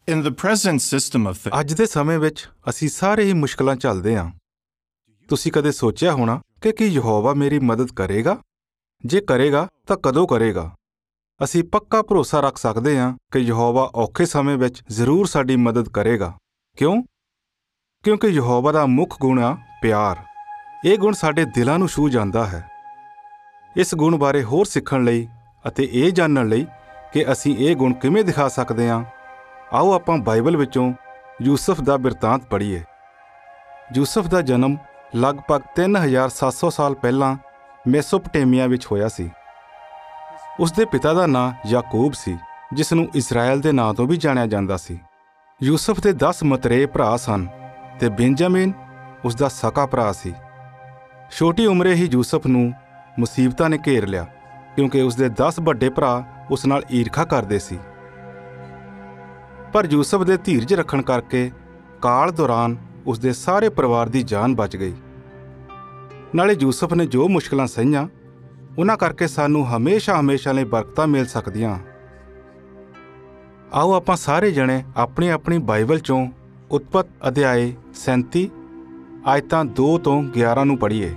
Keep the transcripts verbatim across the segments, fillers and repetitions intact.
In the present system of things, ਅੱਜ ਦੇ ਸਮੇਂ ਵਿੱਚ ਅਸੀਂ ਸਾਰੇ ਹੀ ਮੁਸ਼ਕਲਾਂ ਝੱਲਦੇ ਹਾਂ। ਤੁਸੀਂ ਕਦੇ ਸੋਚਿਆ ਹੋਣਾ ਕਿ ਕੀ ਯਹੋਵਾ ਮੇਰੀ ਮਦਦ ਕਰੇਗਾ? ਜੇ ਕਰੇਗਾ ਤਾਂ ਕਦੋਂ ਕਰੇਗਾ? ਅਸੀਂ ਪੱਕਾ ਭਰੋਸਾ ਰੱਖ ਸਕਦੇ ਹਾਂ ਕਿ ਯਹੋਵਾ ਔਖੇ ਸਮੇਂ ਵਿੱਚ ਜ਼ਰੂਰ ਸਾਡੀ ਮਦਦ ਕਰੇਗਾ। ਕਿਉਂ? ਕਿਉਂਕਿ ਯਹੋਵਾ ਦਾ ਮੁੱਖ ਗੁਣ ਆ ਪਿਆਰ। ਇਹ ਗੁਣ ਸਾਡੇ ਦਿਲਾਂ ਨੂੰ ਛੂਹ ਜਾਂਦਾ ਹੈ। ਇਸ ਗੁਣ ਬਾਰੇ ਹੋਰ ਸਿੱਖਣ ਲਈ ਅਤੇ ਇਹ ਜਾਣਨ ਲਈ ਕਿ ਅਸੀਂ ਇਹ ਗੁਣ ਕਿਵੇਂ ਦਿਖਾ ਸਕਦੇ ਹਾਂ, ਆਓ ਆਪਾਂ ਬਾਈਬਲ ਵਿੱਚੋਂ ਯੂਸਫ ਦਾ ਬਿਰਤਾਂਤ ਪੜ੍ਹੀਏ। ਯੂਸਫ ਦਾ ਜਨਮ ਲਗਭਗ ਤਿੰਨ ਹਜ਼ਾਰ ਸੱਤ ਸੌ ਸਾਲ ਪਹਿਲਾਂ ਮੈਸੋਪਟੇਮੀਆ ਵਿੱਚ ਹੋਇਆ ਸੀ। ਉਸ ਦੇ ਪਿਤਾ ਦਾ ਨਾਂ ਯਾਕੂਬ ਸੀ, ਜਿਸ ਨੂੰ ਇਸਰਾਏਲ ਦੇ ਨਾਂ ਤੋਂ ਵੀ ਜਾਣਿਆ ਜਾਂਦਾ ਸੀ। ਯੂਸਫ ਦੇ ਦਸ ਮਤਰੇਏ ਭਰਾ ਸਨ ਤੇ ਬੈਂਜਾਮਿਨ ਉਸ ਦਾ ਸਕਾ ਭਰਾ ਸੀ। ਛੋਟੀ ਉਮਰੇ ਹੀ ਯੂਸਫ ਨੂੰ ਮੁਸੀਬਤਾਂ ਨੇ ਘੇਰ ਲਿਆ, ਕਿਉਂਕਿ ਉਸ ਦੇ ਦਸ ਵੱਡੇ ਭਰਾ ਉਸ ਨਾਲ ਈਰਖਾ ਕਰਦੇ ਸੀ। ਪਰ ਯੂਸਫ ਦੇ ਧੀਰਜ ਰੱਖਣ ਕਰਕੇ ਕਾਲ ਦੌਰਾਨ ਉਸ ਦੇ ਸਾਰੇ ਪਰਿਵਾਰ ਦੀ ਜਾਨ ਬਚ ਗਈ। ਨਾਲੇ ਯੂਸਫ ਨੇ ਜੋ ਮੁਸ਼ਕਲਾਂ ਸਹੀਆਂ, ਉਹਨਾਂ ਕਰਕੇ ਸਾਨੂੰ ਹਮੇਸ਼ਾ ਹਮੇਸ਼ਾ ਲਈ ਬਰਕਤਾਂ ਮਿਲ ਸਕਦੀਆਂ। ਆਓ ਆਪਾਂ ਸਾਰੇ ਜਣੇ ਆਪਣੀ ਆਪਣੀ ਬਾਈਬਲ ਚੋਂ ਉਤਪਤ ਅਧਿਆਏ ਸੈਂਤੀ ਆਇਤਾਂ ਦੋ ਤੋਂ ਗਿਆਰਾਂ ਨੂੰ ਪੜ੍ਹੀਏ।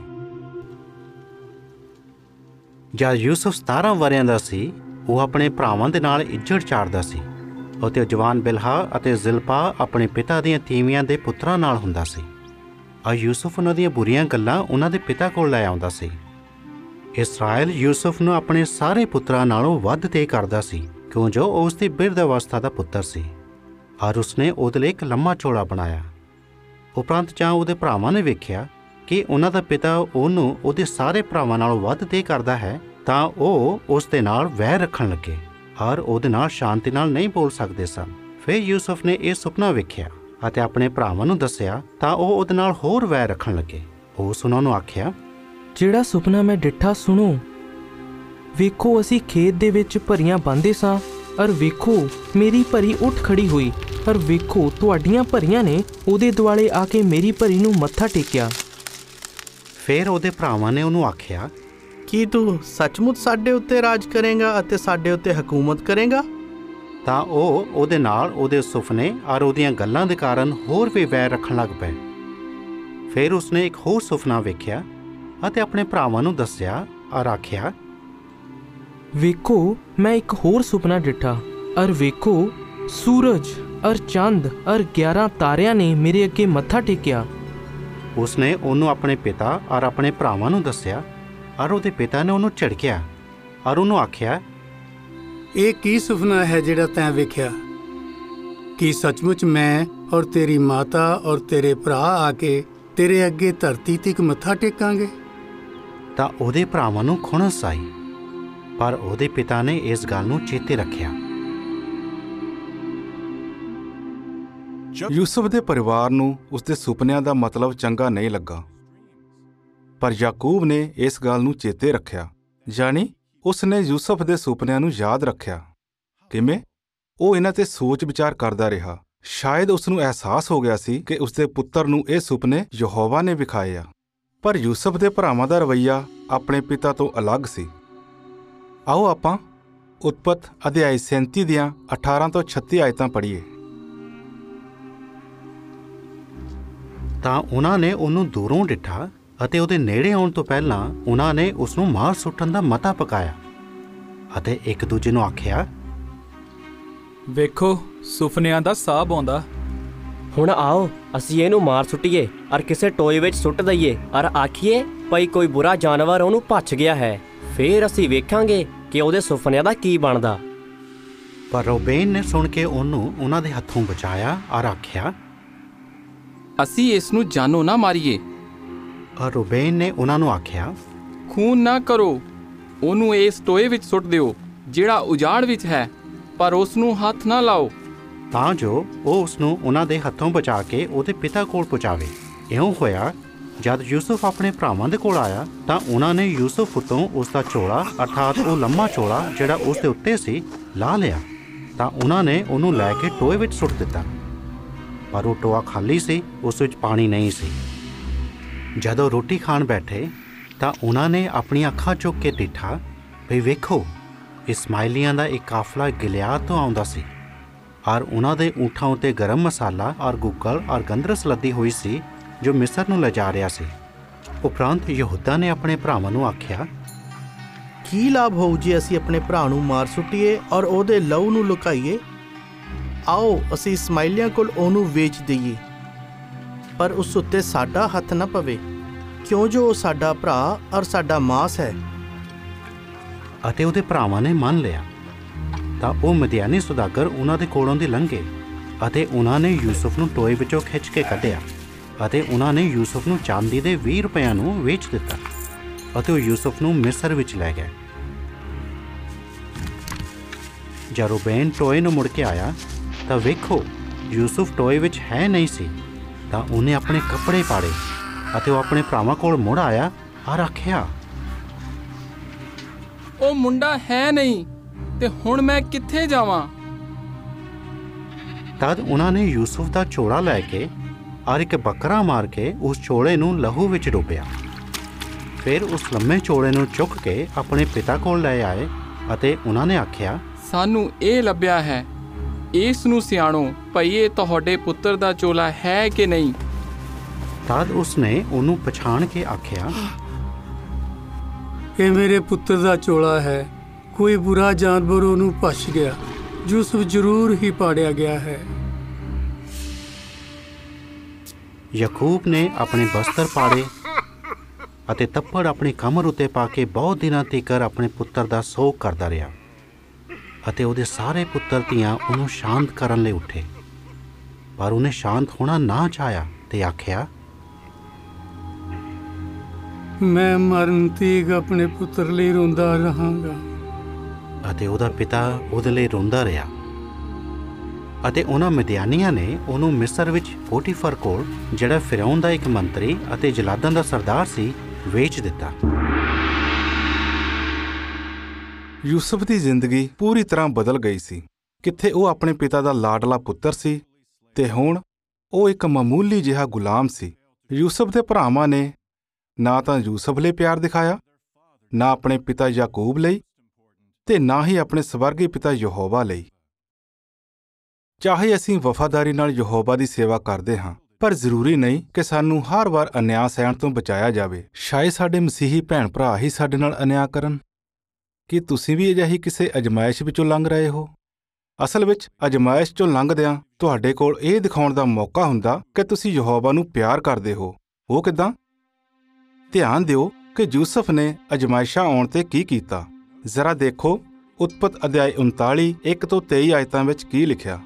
ਜਦ ਯੂਸਫ ਸਤਾਰਾਂ ਵਰ੍ਹਿਆਂ ਦਾ ਸੀ, ਉਹ ਆਪਣੇ ਭਰਾਵਾਂ ਦੇ ਨਾਲ ਇੱਜੜ ਚਾੜਦਾ ਸੀ ਅਤੇ ਜਵਾਨ ਬਿਲਹਾ ਅਤੇ ਜ਼ਿਲਪਾ ਆਪਣੇ ਪਿਤਾ ਦੀਆਂ ਤੀਵੀਆਂ ਦੇ ਪੁੱਤਰਾਂ ਨਾਲ ਹੁੰਦਾ ਸੀ। ਆ ਯੂਸਫ ਉਹਨਾਂ ਦੀਆਂ ਬੁਰੀਆਂ ਗੱਲਾਂ ਉਹਨਾਂ ਦੇ ਪਿਤਾ ਕੋਲ ਲੈ ਆਉਂਦਾ ਸੀ। ਇਸਰਾਏਲ ਯੂਸਫ ਨੂੰ ਆਪਣੇ ਸਾਰੇ ਪੁੱਤਰਾਂ ਨਾਲੋਂ ਵੱਧ ਤੇ ਕਰਦਾ ਸੀ, ਕਿਉਂ ਜੋ ਉਸ ਦੀ ਬਿਰਧ ਅਵਸਥਾ ਦਾ ਪੁੱਤਰ ਸੀ, ਔਰ ਉਸਨੇ ਉਹਦੇ ਲਈ ਇੱਕ ਲੰਮਾ ਚੋਲਾ ਬਣਾਇਆ। ਉਪਰੰਤ ਜਾਂ ਉਹਦੇ ਭਰਾਵਾਂ ਨੇ ਵੇਖਿਆ ਕਿ ਉਹਨਾਂ ਦਾ ਪਿਤਾ ਉਹਨੂੰ ਉਹਦੇ ਸਾਰੇ ਭਰਾਵਾਂ ਨਾਲੋਂ ਵੱਧ ਤੇ ਕਰਦਾ ਹੈ, ਤਾਂ ਉਹ ਉਸ ਦੇ ਨਾਲ ਵੈਰ ਰੱਖਣ ਲੱਗੇ ਔਰ ਉਹਦੇ ਨਾਲ ਸ਼ਾਂਤੀ ਨਾਲ ਨਹੀਂ ਬੋਲ ਸਕਦੇ ਸਨ। ਫਿਰ ਯੂਸਫ ਨੇ ਇਹ ਸੁਪਨਾ ਵੇਖਿਆ ਅਤੇ ਆਪਣੇ ਭਰਾਵਾਂ ਨੂੰ ਦੱਸਿਆ, ਤਾਂ ਉਹ ਉਹਦੇ ਨਾਲ ਹੋਰ ਵੈਰ ਰੱਖਣ ਲੱਗੇ। ਉਸ ਉਹਨਾਂ ਨੂੰ ਆਖਿਆ, ਜਿਹੜਾ ਸੁਪਨਾ ਮੈਂ ਡਿੱਠਾ ਸੁਣੋ। ਵੇਖੋ, ਅਸੀਂ ਖੇਤ ਦੇ ਵਿੱਚ ਭਰੀਆਂ ਬੰਨ੍ਹਦੇ ਸਾਂ, ਔਰ ਵੇਖੋ ਮੇਰੀ ਭਰੀ ਉੱਠ ਖੜੀ ਹੋਈ, ਔਰ ਵੇਖੋ ਤੁਹਾਡੀਆਂ ਭਰੀਆਂ ਨੇ ਉਹਦੇ ਦੁਆਲੇ ਆ ਕੇ ਮੇਰੀ ਭਰੀ ਨੂੰ ਮੱਥਾ ਟੇਕਿਆ। ਫਿਰ ਉਹਦੇ ਭਰਾਵਾਂ ਨੇ ਉਹਨੂੰ ਆਖਿਆ, ਕੀ ਤੂੰ ਸੱਚਮੁੱਚ ਸਾਡੇ ਉੱਤੇ ਰਾਜ ਕਰੇਂਗਾ ਅਤੇ ਸਾਡੇ ਉੱਤੇ ਹਕੂਮਤ ਕਰੇਂਗਾ? ਤਾਂ ਉਹ ਉਹਦੇ ਨਾਲ ਉਹਦੇ ਸੁਪਨੇ ਔਰ ਉਹਦੀਆਂ ਗੱਲਾਂ ਦੇ ਕਾਰਨ ਹੋਰ ਵੀ ਵੈਰ ਰੱਖਣ ਲੱਗ ਪਏ। ਫਿਰ ਉਸਨੇ ਇੱਕ ਹੋਰ ਸੁਪਨਾ ਵੇਖਿਆ ਅਤੇ ਆਪਣੇ ਭਰਾਵਾਂ ਨੂੰ ਦੱਸਿਆ ਔਰ ਆਖਿਆ, ਵੇਖੋ ਮੈਂ ਇੱਕ ਹੋਰ ਸੁਪਨਾ ਡਿੱਠਾ, ਔਰ ਵੇਖੋ ਸੂਰਜ ਔਰ ਚੰਦ ਔਰ ਗਿਆਰਾਂ ਤਾਰਿਆਂ ਨੇ ਮੇਰੇ ਅੱਗੇ ਮੱਥਾ ਟੇਕਿਆ। ਉਸਨੇ ਉਹਨੂੰ ਆਪਣੇ ਪਿਤਾ ਔਰ ਆਪਣੇ ਭਰਾਵਾਂ ਨੂੰ ਦੱਸਿਆ, ਔਰ ਉਹਦੇ ਪਿਤਾ ਨੇ ਉਹਨੂੰ ਝਿੜਕਿਆ ਔਰ ਉਹਨੂੰ ਆਖਿਆ, ਇਹ ਕੀ ਸੁਪਨਾ ਹੈ ਜਿਹੜਾ ਤੈਂ ਵੇਖਿਆ? ਕੀ ਸੱਚਮੁੱਚ ਮੈਂ ਔਰ ਤੇਰੀ ਮਾਤਾ ਔਰ ਤੇਰੇ ਭਰਾ ਆ ਕੇ ਤੇਰੇ ਅੱਗੇ ਧਰਤੀ ਤੀਕ ਮੱਥਾ ਟੇਕਾਂਗੇ? ਤਾਂ ਉਹਦੇ ਭਰਾਵਾਂ ਨੂੰ ਖੁਣਸ ਆਈ, ਪਰ ਉਹਦੇ ਪਿਤਾ ਨੇ ਇਸ ਗੱਲ ਨੂੰ ਚੇਤੇ ਰੱਖਿਆ। ਯੂਸਫ ਦੇ ਪਰਿਵਾਰ ਨੂੰ ਉਸ ਦੇ ਸੁਪਨਿਆਂ ਦਾ ਮਤਲਬ ਚੰਗਾ ਨਹੀਂ ਲੱਗਾ, ਪਰ ਯਾਕੂਬ ਨੇ ਇਸ ਗੱਲ ਨੂੰ ਚੇਤੇ ਰੱਖਿਆ, ਯਾਨੀ ਉਸ ਨੇ ਯੂਸਫ ਦੇ ਸੁਪਨਿਆਂ ਨੂੰ ਯਾਦ ਰੱਖਿਆ। ਕਿਵੇਂ? ਉਹ ਇਹਨਾਂ ਤੇ ਸੋਚ ਵਿਚਾਰ ਕਰਦਾ ਰਿਹਾ। ਸ਼ਾਇਦ ਉਸ ਨੂੰ ਅਹਿਸਾਸ ਹੋ ਗਿਆ ਸੀ ਕਿ ਉਸ ਦੇ ਪੁੱਤਰ ਨੂੰ ਇਹ ਸੁਪਨੇ ਯਹੋਵਾ ਨੇ ਵਿਖਾਏ ਆ। ਪਰ ਯੂਸਫ ਦੇ ਭਰਾਵਾਂ ਦਾ ਰਵੱਈਆ ਆਪਣੇ ਪਿਤਾ ਤੋਂ ਅਲੱਗ ਸੀ। ਆਓ ਆਪਾਂ ਉਤਪਤ ਅਧਿਆਇ ਸੈਂਤੀ ਦੀਆਂ ਅਠਾਰਾਂ ਤੋਂ ਛੱਤੀ ਆਇਤਾਂ ਪੜ੍ਹੀਏ। ਤਾਂ ਉਹਨਾਂ ਨੇ ਉਹਨੂੰ ਦੂਰੋਂ ਡਿੱਠਾ ਅਤੇ ਉਹਦੇ ਨੇੜੇ ਆਉਣ ਤੋਂ ਪਹਿਲਾਂ ਉਹਨਾਂ ਨੇ ਉਸ ਨੂੰ ਮਾਰ ਸੁੱਟਣ ਦਾ ਮਤਾ ਪਕਾਇਆ ਅਤੇ ਇੱਕ ਦੂਜੇ ਨੂੰ ਆਖਿਆ, ਵੇਖੋ ਸੁਪਨਿਆਂ ਦਾ ਸਾਬ ਆਉਂਦਾ। ਹੁਣ ਆਓ ਅਸੀਂ ਇਹਨੂੰ ਮਾਰ ਸੁੱਟੀਏ ਔਰ ਕਿਸੇ ਟੋਏ ਵਿੱਚ ਸੁੱਟ ਦਈਏ ਔਰ ਆਖੀਏ ਭਈ ਕੋਈ ਬੁਰਾ ਜਾਨਵਰ ਉਹਨੂੰ ਭੱਛ ਗਿਆ ਹੈ, ਫੇਰ ਅਸੀਂ ਵੇਖਾਂਗੇ ਕਿ ਉਹਦੇ ਸੁਪਨਿਆਂ ਦਾ ਕੀ ਬਣਦਾ। ਪਰ ਰੂਬੇਨ ਨੇ ਸੁਣ ਕੇ ਉਹਨੂੰ ਉਹਨਾਂ ਦੇ ਹੱਥੋਂ ਬਚਾਇਆ ਔਰ ਆਖਿਆ, ਅਸੀਂ ਇਸ ਨੂੰ ਜਾਨੋਂ ਨਾ ਮਾਰੀਏ। ਔਰ ਰੂਬੇਨ ਨੇ ਉਹਨਾਂ ਨੂੰ ਆਖਿਆ, ਖੂਨ ਨਾ ਕਰੋ, ਉਹਨੂੰ ਇਸ ਟੋਏ ਵਿੱਚ ਸੁੱਟ ਦਿਓ ਜਿਹੜਾ ਉਜਾੜ ਵਿੱਚ ਹੈ, ਪਰ ਉਸ ਨੂੰ ਹੱਥ ਨਾ ਲਾਓ, ਤਾਂ ਜੋ ਉਹ ਉਸ ਨੂੰ ਉਹਨਾਂ ਦੇ ਹੱਥੋਂ ਬਚਾ ਕੇ ਉਹਦੇ ਪਿਤਾ ਕੋਲ ਪਹੁੰਚਾਵੇ। ਇਉਂ ਹੋਇਆ, ਜਦ ਯੂਸਫ ਆਪਣੇ ਭਰਾਵਾਂ ਦੇ ਕੋਲ ਆਇਆ ਤਾਂ ਉਹਨਾਂ ਨੇ ਯੂਸਫ ਉੱਤੋਂ ਉਸ ਦਾ ਚੋਲਾ ਅਰਥਾਤ ਉਹ ਲੰਮਾ ਚੋਲਾ ਜਿਹੜਾ ਉਸ ਦੇ ਉੱਤੇ ਸੀ ਲਾਹ ਲਿਆ। ਤਾਂ ਉਹਨਾਂ ਨੇ ਉਹਨੂੰ ਲੈ ਕੇ ਟੋਏ ਵਿੱਚ ਸੁੱਟ ਦਿੱਤਾ, ਪਰ ਉਹ ਟੋਆ ਖਾਲੀ ਸੀ, ਉਸ ਵਿੱਚ ਪਾਣੀ ਨਹੀਂ ਸੀ। ਜਦੋਂ ਰੋਟੀ ਖਾਣ ਬੈਠੇ ਤਾਂ ਉਹਨਾਂ ਨੇ ਆਪਣੀਆਂ ਅੱਖਾਂ ਚੁੱਕ ਕੇ ਦੇਖਿਆ ਵੀ ਵੇਖੋ ਇਸਮਾਈਲੀਆਂ ਦਾ ਇੱਕ ਕਾਫਲਾ ਗਿਲਿਆਦ ਤੋਂ ਆਉਂਦਾ ਸੀ। ਔਰ ਉਹਨਾਂ ਦੇ ਊਂਠਾਂ ਉੱਤੇ ਗਰਮ ਮਸਾਲਾ ਔਰ ਗੁੱਗਲ ਔਰ ਗੰਧਰਸ ਲੱਦੀ ਹੋਈ ਸੀ ਜੋ ਮਿਸਰ ਨੂੰ ਲਿਜਾ ਰਿਹਾ ਸੀ। ਉਪਰੰਤ ਯਹੂਦਾ ਨੇ ਆਪਣੇ ਭਰਾਵਾਂ ਨੂੰ ਆਖਿਆ, ਕੀ ਲਾਭ ਹੋਊ ਜੇ ਅਸੀਂ ਆਪਣੇ ਭਰਾ ਨੂੰ ਮਾਰ ਸੁੱਟੀਏ ਔਰ ਉਹਦੇ ਲਹੂ ਨੂੰ ਲੁਕਾਈਏ? ਆਓ ਅਸੀਂ ਇਸਮਾਈਲੀਆਂ ਕੋਲ ਉਹਨੂੰ ਵੇਚ ਦਈਏ, ਪਰ ਉਸ ਉੱਤੇ ਸਾਡਾ ਹੱਥ ਨਾ ਪਵੇ, ਕਿਉਂ ਜੋ ਉਹ ਸਾਡਾ ਭਰਾ ਔਰ ਸਾਡਾ ਮਾਸ ਹੈ। ਅਤੇ ਉਹਦੇ ਭਰਾਵਾਂ ਨੇ ਮੰਨ ਲਿਆ। ਤਾਂ ਉਹ ਮਦੀਆਨੀ ਸੁਦਾਗਰ ਉਹਨਾਂ ਦੇ ਕੋਲੋਂ ਦੀ ਲੰਘੇ ਅਤੇ ਉਹਨਾਂ ਨੇ ਯੂਸੁਫ ਨੂੰ ਟੋਏ ਵਿੱਚੋਂ ਖਿੱਚ ਕੇ ਕੱਢਿਆ ਅਤੇ ਉਹਨਾਂ ਨੇ ਯੂਸੁਫ ਨੂੰ ਚਾਂਦੀ ਦੇ ਵੀਹ ਰੁਪਇਆਂ ਨੂੰ ਵੇਚ ਦਿੱਤਾ ਅਤੇ ਉਹ ਯੂਸੁਫ ਨੂੰ ਮਿਸਰ ਵਿੱਚ ਲੈ ਗਏ। ਜਦ ਰੂਬੇਨ ਟੋਏ ਨੂੰ ਮੁੜ ਕੇ ਆਇਆ ਤਾਂ ਵੇਖੋ ਯੂਸੁਫ ਟੋਏ ਵਿੱਚ ਹੈ ਨਹੀਂ ਸੀ। ਤਾਂ ਉਹਨੇ ਆਪਣੇ ਕੱਪੜੇ ਪਾੜੇ ਅਤੇ ਉਹ ਆਪਣੇ ਭਰਾਵਾਂ ਕੋਲ ਮੁੜ ਆਇਆ ਔਰ ਆਖਿਆ, ਉਹ ਮੁੰਡਾ ਹੈ ਨਹੀਂ ਤੇ ਹੁਣ ਮੈਂ ਕਿੱਥੇ ਜਾਵਾਂ? ਤਦ ਉਹਨਾਂ ਨੇ ਯੂਸੁਫ ਦਾ ਚੋੜਾ ਲੈ ਕੇ ਔਰ ਇੱਕ ਬੱਕਰਾ ਮਾਰ ਕੇ ਉਸ ਚੋੜੇ ਨੂੰ ਲਹੂ ਵਿੱਚ ਡੁੱਬਿਆ। ਫਿਰ ਉਸ ਲੰਮੇ ਚੋੜੇ ਨੂੰ ਚੁੱਕ ਕੇ ਆਪਣੇ ਪਿਤਾ ਕੋਲ ਲੈ ਆਏ ਅਤੇ ਉਹਨਾਂ ਨੇ ਆਖਿਆ, ਸਾਨੂੰ ਇਹ ਲੱਭਿਆ ਹੈ, ਇਸ ਨੂੰ ਸਿਆਣੋ ਭਈ ਇਹ ਤੁਹਾਡੇ ਪੁੱਤਰ ਦਾ ਚੋਲਾ ਹੈ ਕਿ ਨਹੀਂ। ਤਦ ਉਸਨੇ ਉਹਨੂੰ ਪਛਾਣ ਕੇ ਆਖਿਆ, ਇਹ ਮੇਰੇ ਪੁੱਤਰ ਦਾ ਚੋਲਾ ਹੈ, ਕੋਈ ਬੁਰਾ ਜਾਨਵਰ ਉਹਨੂੰ ਭੱਛ ਗਿਆ, ਯੂਸੁਫ ਜ਼ਰੂਰ ਹੀ ਪਾੜਿਆ ਗਿਆ ਹੈ। ਯਾਕੂਬ ਨੇ ਆਪਣੇ ਬਸਤਰ ਪਾੜੇ ਅਤੇ ਤੱਪੜ ਆਪਣੀ ਕਮਰ ਉੱਤੇ ਪਾ ਕੇ ਬਹੁਤ ਦਿਨਾਂ ਤੀਕਰ ਆਪਣੇ ਪੁੱਤਰ ਦਾ ਸੋਗ ਕਰਦਾ ਰਿਹਾ ਅਤੇ ਉਹਦੇ ਸਾਰੇ ਪੁੱਤਰ ਧੀਆਂ ਉਹਨੂੰ ਸ਼ਾਂਤ ਕਰਨ ਲਈ ਉੱਠੇ, ਪਰ ਉਹਨੇ ਸ਼ਾਂਤ ਹੋਣਾ ਨਾ ਚਾਹਿਆ ਤੇ ਆਖਿਆ, ਮੈਂ ਮਰਨ ਤੀਕ ਆਪਣੇ ਪੁੱਤਰ ਲਈ ਰੋਂਦਾ ਰਹਾਂਗਾ। ਅਤੇ ਉਹਦਾ ਪਿਤਾ ਉਹਦੇ ਲਈ ਰੋਂਦਾ ਰਿਹਾ। ਅਤੇ ਉਹਨਾਂ ਮਦੀਆਨੀਆਂ ਨੇ ਉਹਨੂੰ ਮਿਸਰ ਵਿੱਚ ਪੋਟੀਫਰ ਕੋਲ, ਜਿਹੜਾ ਫਿਰੌਨ ਦਾ ਇੱਕ ਮੰਤਰੀ ਅਤੇ ਜਲਾਦਾਂ ਦਾ ਸਰਦਾਰ ਸੀ, ਵੇਚ ਦਿੱਤਾ। ਯੂਸੁਫ ਦੀ ਜ਼ਿੰਦਗੀ ਪੂਰੀ ਤਰ੍ਹਾਂ ਬਦਲ ਗਈ ਸੀ। ਕਿੱਥੇ ਉਹ ਆਪਣੇ ਪਿਤਾ ਦਾ ਲਾਡਲਾ ਪੁੱਤਰ ਸੀ ਤੇ ਹੁਣ ਉਹ ਇੱਕ ਮਾਮੂਲੀ ਜਿਹਾ ਗੁਲਾਮ ਸੀ। ਯੂਸੁਫ ਦੇ ਭਰਾਵਾਂ ਨੇ ਨਾ ਤਾਂ ਯੂਸੁਫ ਲਈ ਪਿਆਰ ਦਿਖਾਇਆ, ਨਾ ਆਪਣੇ ਪਿਤਾ ਯਾਕੂਬ ਲਈ ਤੇ ਨਾ ਹੀ ਆਪਣੇ ਸਵਰਗੀ ਪਿਤਾ ਯਹੋਵਾ ਲਈ। ਚਾਹੇ ਅਸੀਂ ਵਫ਼ਾਦਾਰੀ ਨਾਲ ਯਹੋਵਾ ਦੀ ਸੇਵਾ ਕਰਦੇ ਹਾਂ, ਪਰ ਜ਼ਰੂਰੀ ਨਹੀਂ ਕਿ ਸਾਨੂੰ ਹਰ ਵਾਰ ਅਨਿਆਂ ਸਹਿਣ ਤੋਂ ਬਚਾਇਆ ਜਾਵੇ। ਸ਼ਾਇਦ ਸਾਡੇ ਮਸੀਹੀ ਭੈਣ ਭਰਾ ਹੀ ਸਾਡੇ ਨਾਲ ਅਨਿਆਂ ਕਰਨ। ਕੀ ਤੁਸੀਂ ਵੀ ਅਜਿਹੀ ਕਿਸੇ ਅਜਮਾਇਸ਼ ਵਿੱਚੋਂ ਲੰਘ ਰਹੇ ਹੋ? ਅਸਲ ਵਿੱਚ ਅਜਮਾਇਸ਼ ਚੋਂ ਲੰਘਦਿਆਂ ਤੁਹਾਡੇ ਕੋਲ ਇਹ ਦਿਖਾਉਣ ਦਾ ਮੌਕਾ ਹੁੰਦਾ ਕਿ ਤੁਸੀਂ ਯਹੋਵਾ ਨੂੰ ਪਿਆਰ ਕਰਦੇ ਹੋ। ਉਹ ਕਿੱਦਾਂ? ਧਿਆਨ ਦਿਓ ਕਿ ਯੂਸੁਫ ਨੇ ਅਜਮਾਇਸ਼ਾਂ ਆਉਣ ਤੇ ਕੀ ਕੀਤਾ। ਜ਼ਰਾ ਦੇਖੋ ਉਤਪਤ ਅਧਿਆਇ ਉਨਤਾਲੀ ਇੱਕ ਤੋਂ ਤੇਈ ਆਇਤਾਂ ਵਿੱਚ ਕੀ ਲਿਖਿਆ।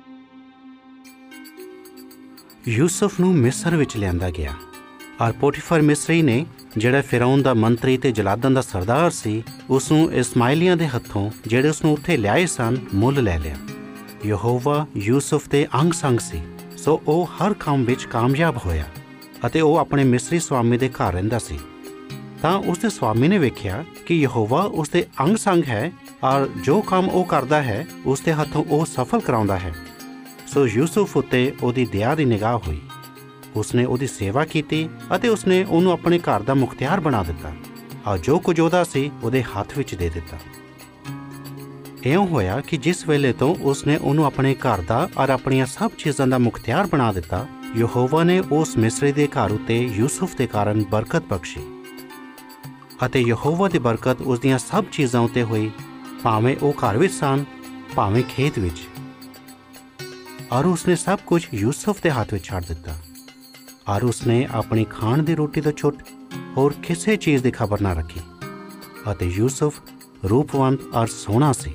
ਯੂਸੁਫ ਨੂੰ ਮਿਸਰ ਵਿੱਚ ਲਿਆਂਦਾ ਗਿਆ ਔਰ ਪੋਟੀਫਰ ਮਿਸਰੀ ਨੇ, ਜਿਹੜਾ ਫਿਰੌਨ ਦਾ ਮੰਤਰੀ ਤੇ ਜਲਾਦਾਂ ਦਾ ਸਰਦਾਰ ਸੀ, ਉਸ ਨੂੰ ਇਸਮਾਈਲੀਆਂ ਦੇ ਹੱਥੋਂ, ਜਿਹੜੇ ਉਸ ਨੂੰ ਉੱਥੇ ਲਿਆਏ ਸਨ, ਮੁੱਲ ਲੈ ਲਿਆ। ਯਹੋਵਾ ਯੂਸੁਫ ਦੇ ਅੰਗ ਸੰਗ ਸੀ, ਸੋ ਉਹ ਹਰ ਕੰਮ ਵਿੱਚ ਕਾਮਯਾਬ ਹੋਇਆ ਅਤੇ ਉਹ ਆਪਣੇ ਮਿਸਰੀ ਸਵਾਮੀ ਦੇ ਘਰ ਰਹਿੰਦਾ ਸੀ। ਤਾਂ ਉਸ ਦੇ ਸਵਾਮੀ ਨੇ ਵੇਖਿਆ ਕਿ ਯਹੋਵਾ ਉਸ ਦੇ ਅੰਗ ਸੰਗ ਹੈ ਔਰ ਜੋ ਕੰਮ ਉਹ ਕਰਦਾ ਹੈ ਉਸ ਦੇ ਹੱਥੋਂ ਉਹ ਸਫਲ ਕਰਾਉਂਦਾ ਹੈ। ਸੋ ਯੂਸੁਫ ਉੱਤੇ ਉਹਦੀ ਦਇਆ ਦੀ ਨਿਗਾਹ ਹੋਈ। ਉਸਨੇ ਉਹਦੀ ਸੇਵਾ ਕੀਤੀ ਅਤੇ ਉਸਨੇ ਉਹਨੂੰ ਆਪਣੇ ਘਰ ਦਾ ਮੁਖਤਿਆਰ ਬਣਾ ਦਿੱਤਾ ਔਰ ਜੋ ਕੁਝ ਉਹਦਾ ਸੀ ਉਹਦੇ ਹੱਥ ਵਿੱਚ ਦੇ ਦਿੱਤਾ। ਇਉਂ ਹੋਇਆ ਕਿ ਜਿਸ ਵੇਲੇ ਤੋਂ ਉਸਨੇ ਉਹਨੂੰ ਆਪਣੇ ਘਰ ਦਾ ਔਰ ਆਪਣੀਆਂ ਸਭ ਚੀਜ਼ਾਂ ਦਾ ਮੁਖਤਿਆਰ ਬਣਾ ਦਿੱਤਾ, ਯਹੋਵਾ ਨੇ ਉਸ ਮਿਸਰੀ ਦੇ ਘਰ ਉੱਤੇ ਯੂਸੁਫ ਦੇ ਕਾਰਨ ਬਰਕਤ ਬਖਸ਼ੀ ਅਤੇ ਯਹੋਵਾ ਦੀ ਬਰਕਤ ਉਸ ਦੀਆਂ ਸਭ ਚੀਜ਼ਾਂ ਉੱਤੇ ਹੋਈ, ਭਾਵੇਂ ਉਹ ਘਰ ਵਿੱਚ ਸਨ, ਭਾਵੇਂ ਖੇਤ ਵਿੱਚ। ਔਰ ਉਸਨੇ ਸਭ ਕੁਝ ਯੂਸੁਫ ਦੇ ਹੱਥ ਵਿੱਚ ਛੱਡ ਦਿੱਤਾ ਔਰ ਉਸਨੇ ਆਪਣੀ ਖਾਣ ਦੀ ਰੋਟੀ ਤੋਂ ਛੁੱਟ ਹੋਰ ਕਿਸੇ ਚੀਜ਼ ਦੀ ਖਬਰ ਨਾ ਰੱਖੀ। ਅਤੇ ਯੂਸੁਫ ਰੂਪਵੰਤ ਔਰ ਸੋਹਣਾ ਸੀ।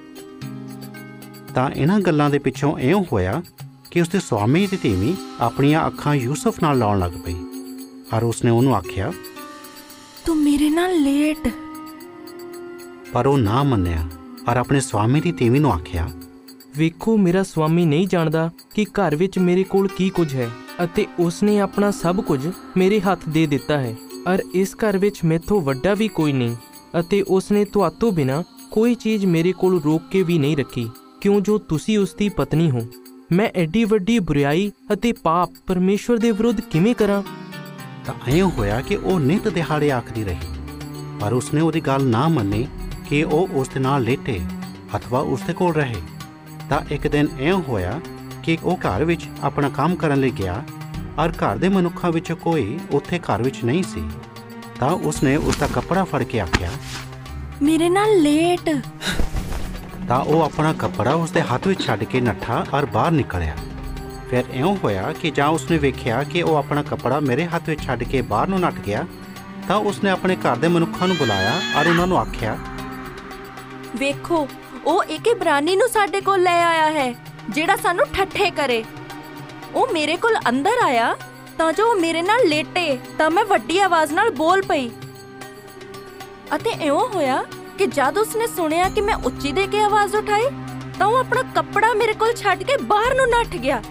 ਤਾਂ ਇਹਨਾਂ ਗੱਲਾਂ ਦੇ ਪਿੱਛੋਂ ਇਉਂ ਹੋਇਆ ਕਿ ਉਸਦੇ ਸਵਾਮੀ ਦੀ ਧੀਵੀਂ ਆਪਣੀਆਂ ਅੱਖਾਂ ਯੂਸੁਫ ਨਾਲ ਲਾਉਣ ਲੱਗ ਪਈ ਔਰ ਉਸਨੇ ਉਹਨੂੰ ਆਖਿਆ, ਤੂੰ ਮੇਰੇ ਨਾਲ ਲੇਟ। ਪਰ ਉਹ ਨਾ ਮੰਨਿਆ ਔਰ ਆਪਣੇ ਸਵਾਮੀ ਦੀ ਧੀਵੀਂ ਨੂੰ ਆਖਿਆ, ਵੇਖੋ, ਮੇਰਾ ਸਵਾਮੀ ਨਹੀਂ ਜਾਣਦਾ ਕਿ ਘਰ ਵਿੱਚ ਮੇਰੇ ਕੋਲ ਕੀ ਕੁਝ ਹੈ ਅਤੇ ਉਸਨੇ ਆਪਣਾ ਸਭ ਕੁਝ ਮੇਰੇ ਹੱਥ ਦੇ ਦਿੱਤਾ ਹੈ ਔਰ ਇਸ ਘਰ ਵਿੱਚ ਮੈਥੋਂ ਵੱਡਾ ਵੀ ਕੋਈ ਨਹੀਂ ਅਤੇ ਉਸਨੇ ਤੁਹਾਤੋਂ ਬਿਨਾਂ ਕੋਈ ਚੀਜ਼ ਮੇਰੇ ਕੋਲ ਰੋਕ ਕੇ ਵੀ ਨਹੀਂ ਰੱਖੀ, ਕਿਉਂ ਜੋ ਤੁਸੀਂ ਉਸ ਦੀ ਪਤਨੀ ਹੋ। ਮੈਂ ਐਡੀ ਵੱਡੀ ਬੁਰਾਈ ਅਤੇ ਪਾਪ ਪਰਮੇਸ਼ਵਰ ਦੇ ਵਿਰੁੱਧ ਕਿਵੇਂ ਕਰਾਂ? ਤਾਂ ਇਉਂ ਹੋਇਆ ਕਿ ਉਹ ਨਿੱਤ ਦਿਹਾੜੇ ਆਖਦੀ ਰਹੀ, ਪਰ ਉਸਨੇ ਉਹਦੀ ਗੱਲ ਨਾ ਮੰਨੀ ਕਿ ਉਹ ਉਸ ਦੇ ਨਾਲ ਲੇਟੇ ਅਥਵਾ ਉਸ ਦੇ ਕੋਲ ਰਹੇ। ਤਾਂ ਇੱਕ ਦਿਨ ਇਉਂ ਹੋਇਆ ਕਿ ਉਹ ਘਰ ਵਿੱਚ ਆਪਣਾ ਕੰਮ ਕਰਨ ਲਈ ਗਿਆ ਔਰ ਘਰ ਦੇ ਮਨੁੱਖਾਂ ਵਿੱਚੋਂ ਕੋਈ ਉੱਥੇ ਘਰ ਵਿੱਚ ਨਹੀਂ ਸੀ। ਤਾਂ ਉਸਨੇ ਉਸਦਾ ਕੱਪੜਾ ਫੜ ਕੇ ਆਖਿਆ, ਮੇਰੇ ਨਾਲ ਲੇਟ। ਤਾਂ ਉਹ ਆਪਣਾ ਕੱਪੜਾ ਉਸਦੇ ਹੱਥ ਵਿੱਚ ਛੱਡ ਕੇ ਨੱਠਾ ਔਰ ਬਾਹਰ ਨਿਕਲਿਆ। ਫਿਰ ਇਉਂ ਹੋਇਆ ਕਿ ਜਾਂ ਉਸਨੇ ਵੇਖਿਆ ਕਿ ਉਹ ਆਪਣਾ ਕੱਪੜਾ ਮੇਰੇ ਹੱਥ ਵਿੱਚ ਛੱਡ ਕੇ ਬਾਹਰ ਨੂੰ ਨੱਠ ਗਿਆ, ਤਾਂ ਉਸਨੇ ਆਪਣੇ ਘਰ ਦੇ ਮਨੁੱਖਾਂ ਨੂੰ ਬੁਲਾਇਆ ਔਰ ਉਹਨਾਂ ਨੂੰ ਆਖਿਆ, ਵੇਖੋ, ਉਹ ਇੱਕ ਇਬਰਾਨੀ ਨੂੰ ਸਾਡੇ ਕੋਲ ਲੈ ਆਇਆ ਹੈ ਜਿਹੜਾ ਸਾਨੂੰ ਠੱਠੇ ਕਰੇ। ਉਹ ਮੇਰੇ ਕੋਲ ਅੰਦਰ ਆਇਆ ਤਾਂ ਜੋ ਉਹ ਮੇਰੇ ਨਾਲ ਲੇਟੇ, ਤਾਂ ਮੈਂ ਵੱਡੀ ਆਵਾਜ਼ ਨਾਲ ਬੋਲ ਪਈ। ਅਤੇ ਇਉਂ ਹੋਇਆ ਕਿ ਜਦ ਉਸਨੇ ਸੁਣਿਆ ਕਿ ਮੈਂ ਉੱਚੀ ਦੇ ਕੇ ਆਵਾਜ਼ ਉਠਾਈ, ਤਾਂ ਉਹ ਆਪਣਾ ਕੱਪੜਾ ਮੇਰੇ ਕੋਲ ਛੱਡ ਕੇ ਬਾਹਰ ਨੂੰ ਨੱਠ ਗਿਆ।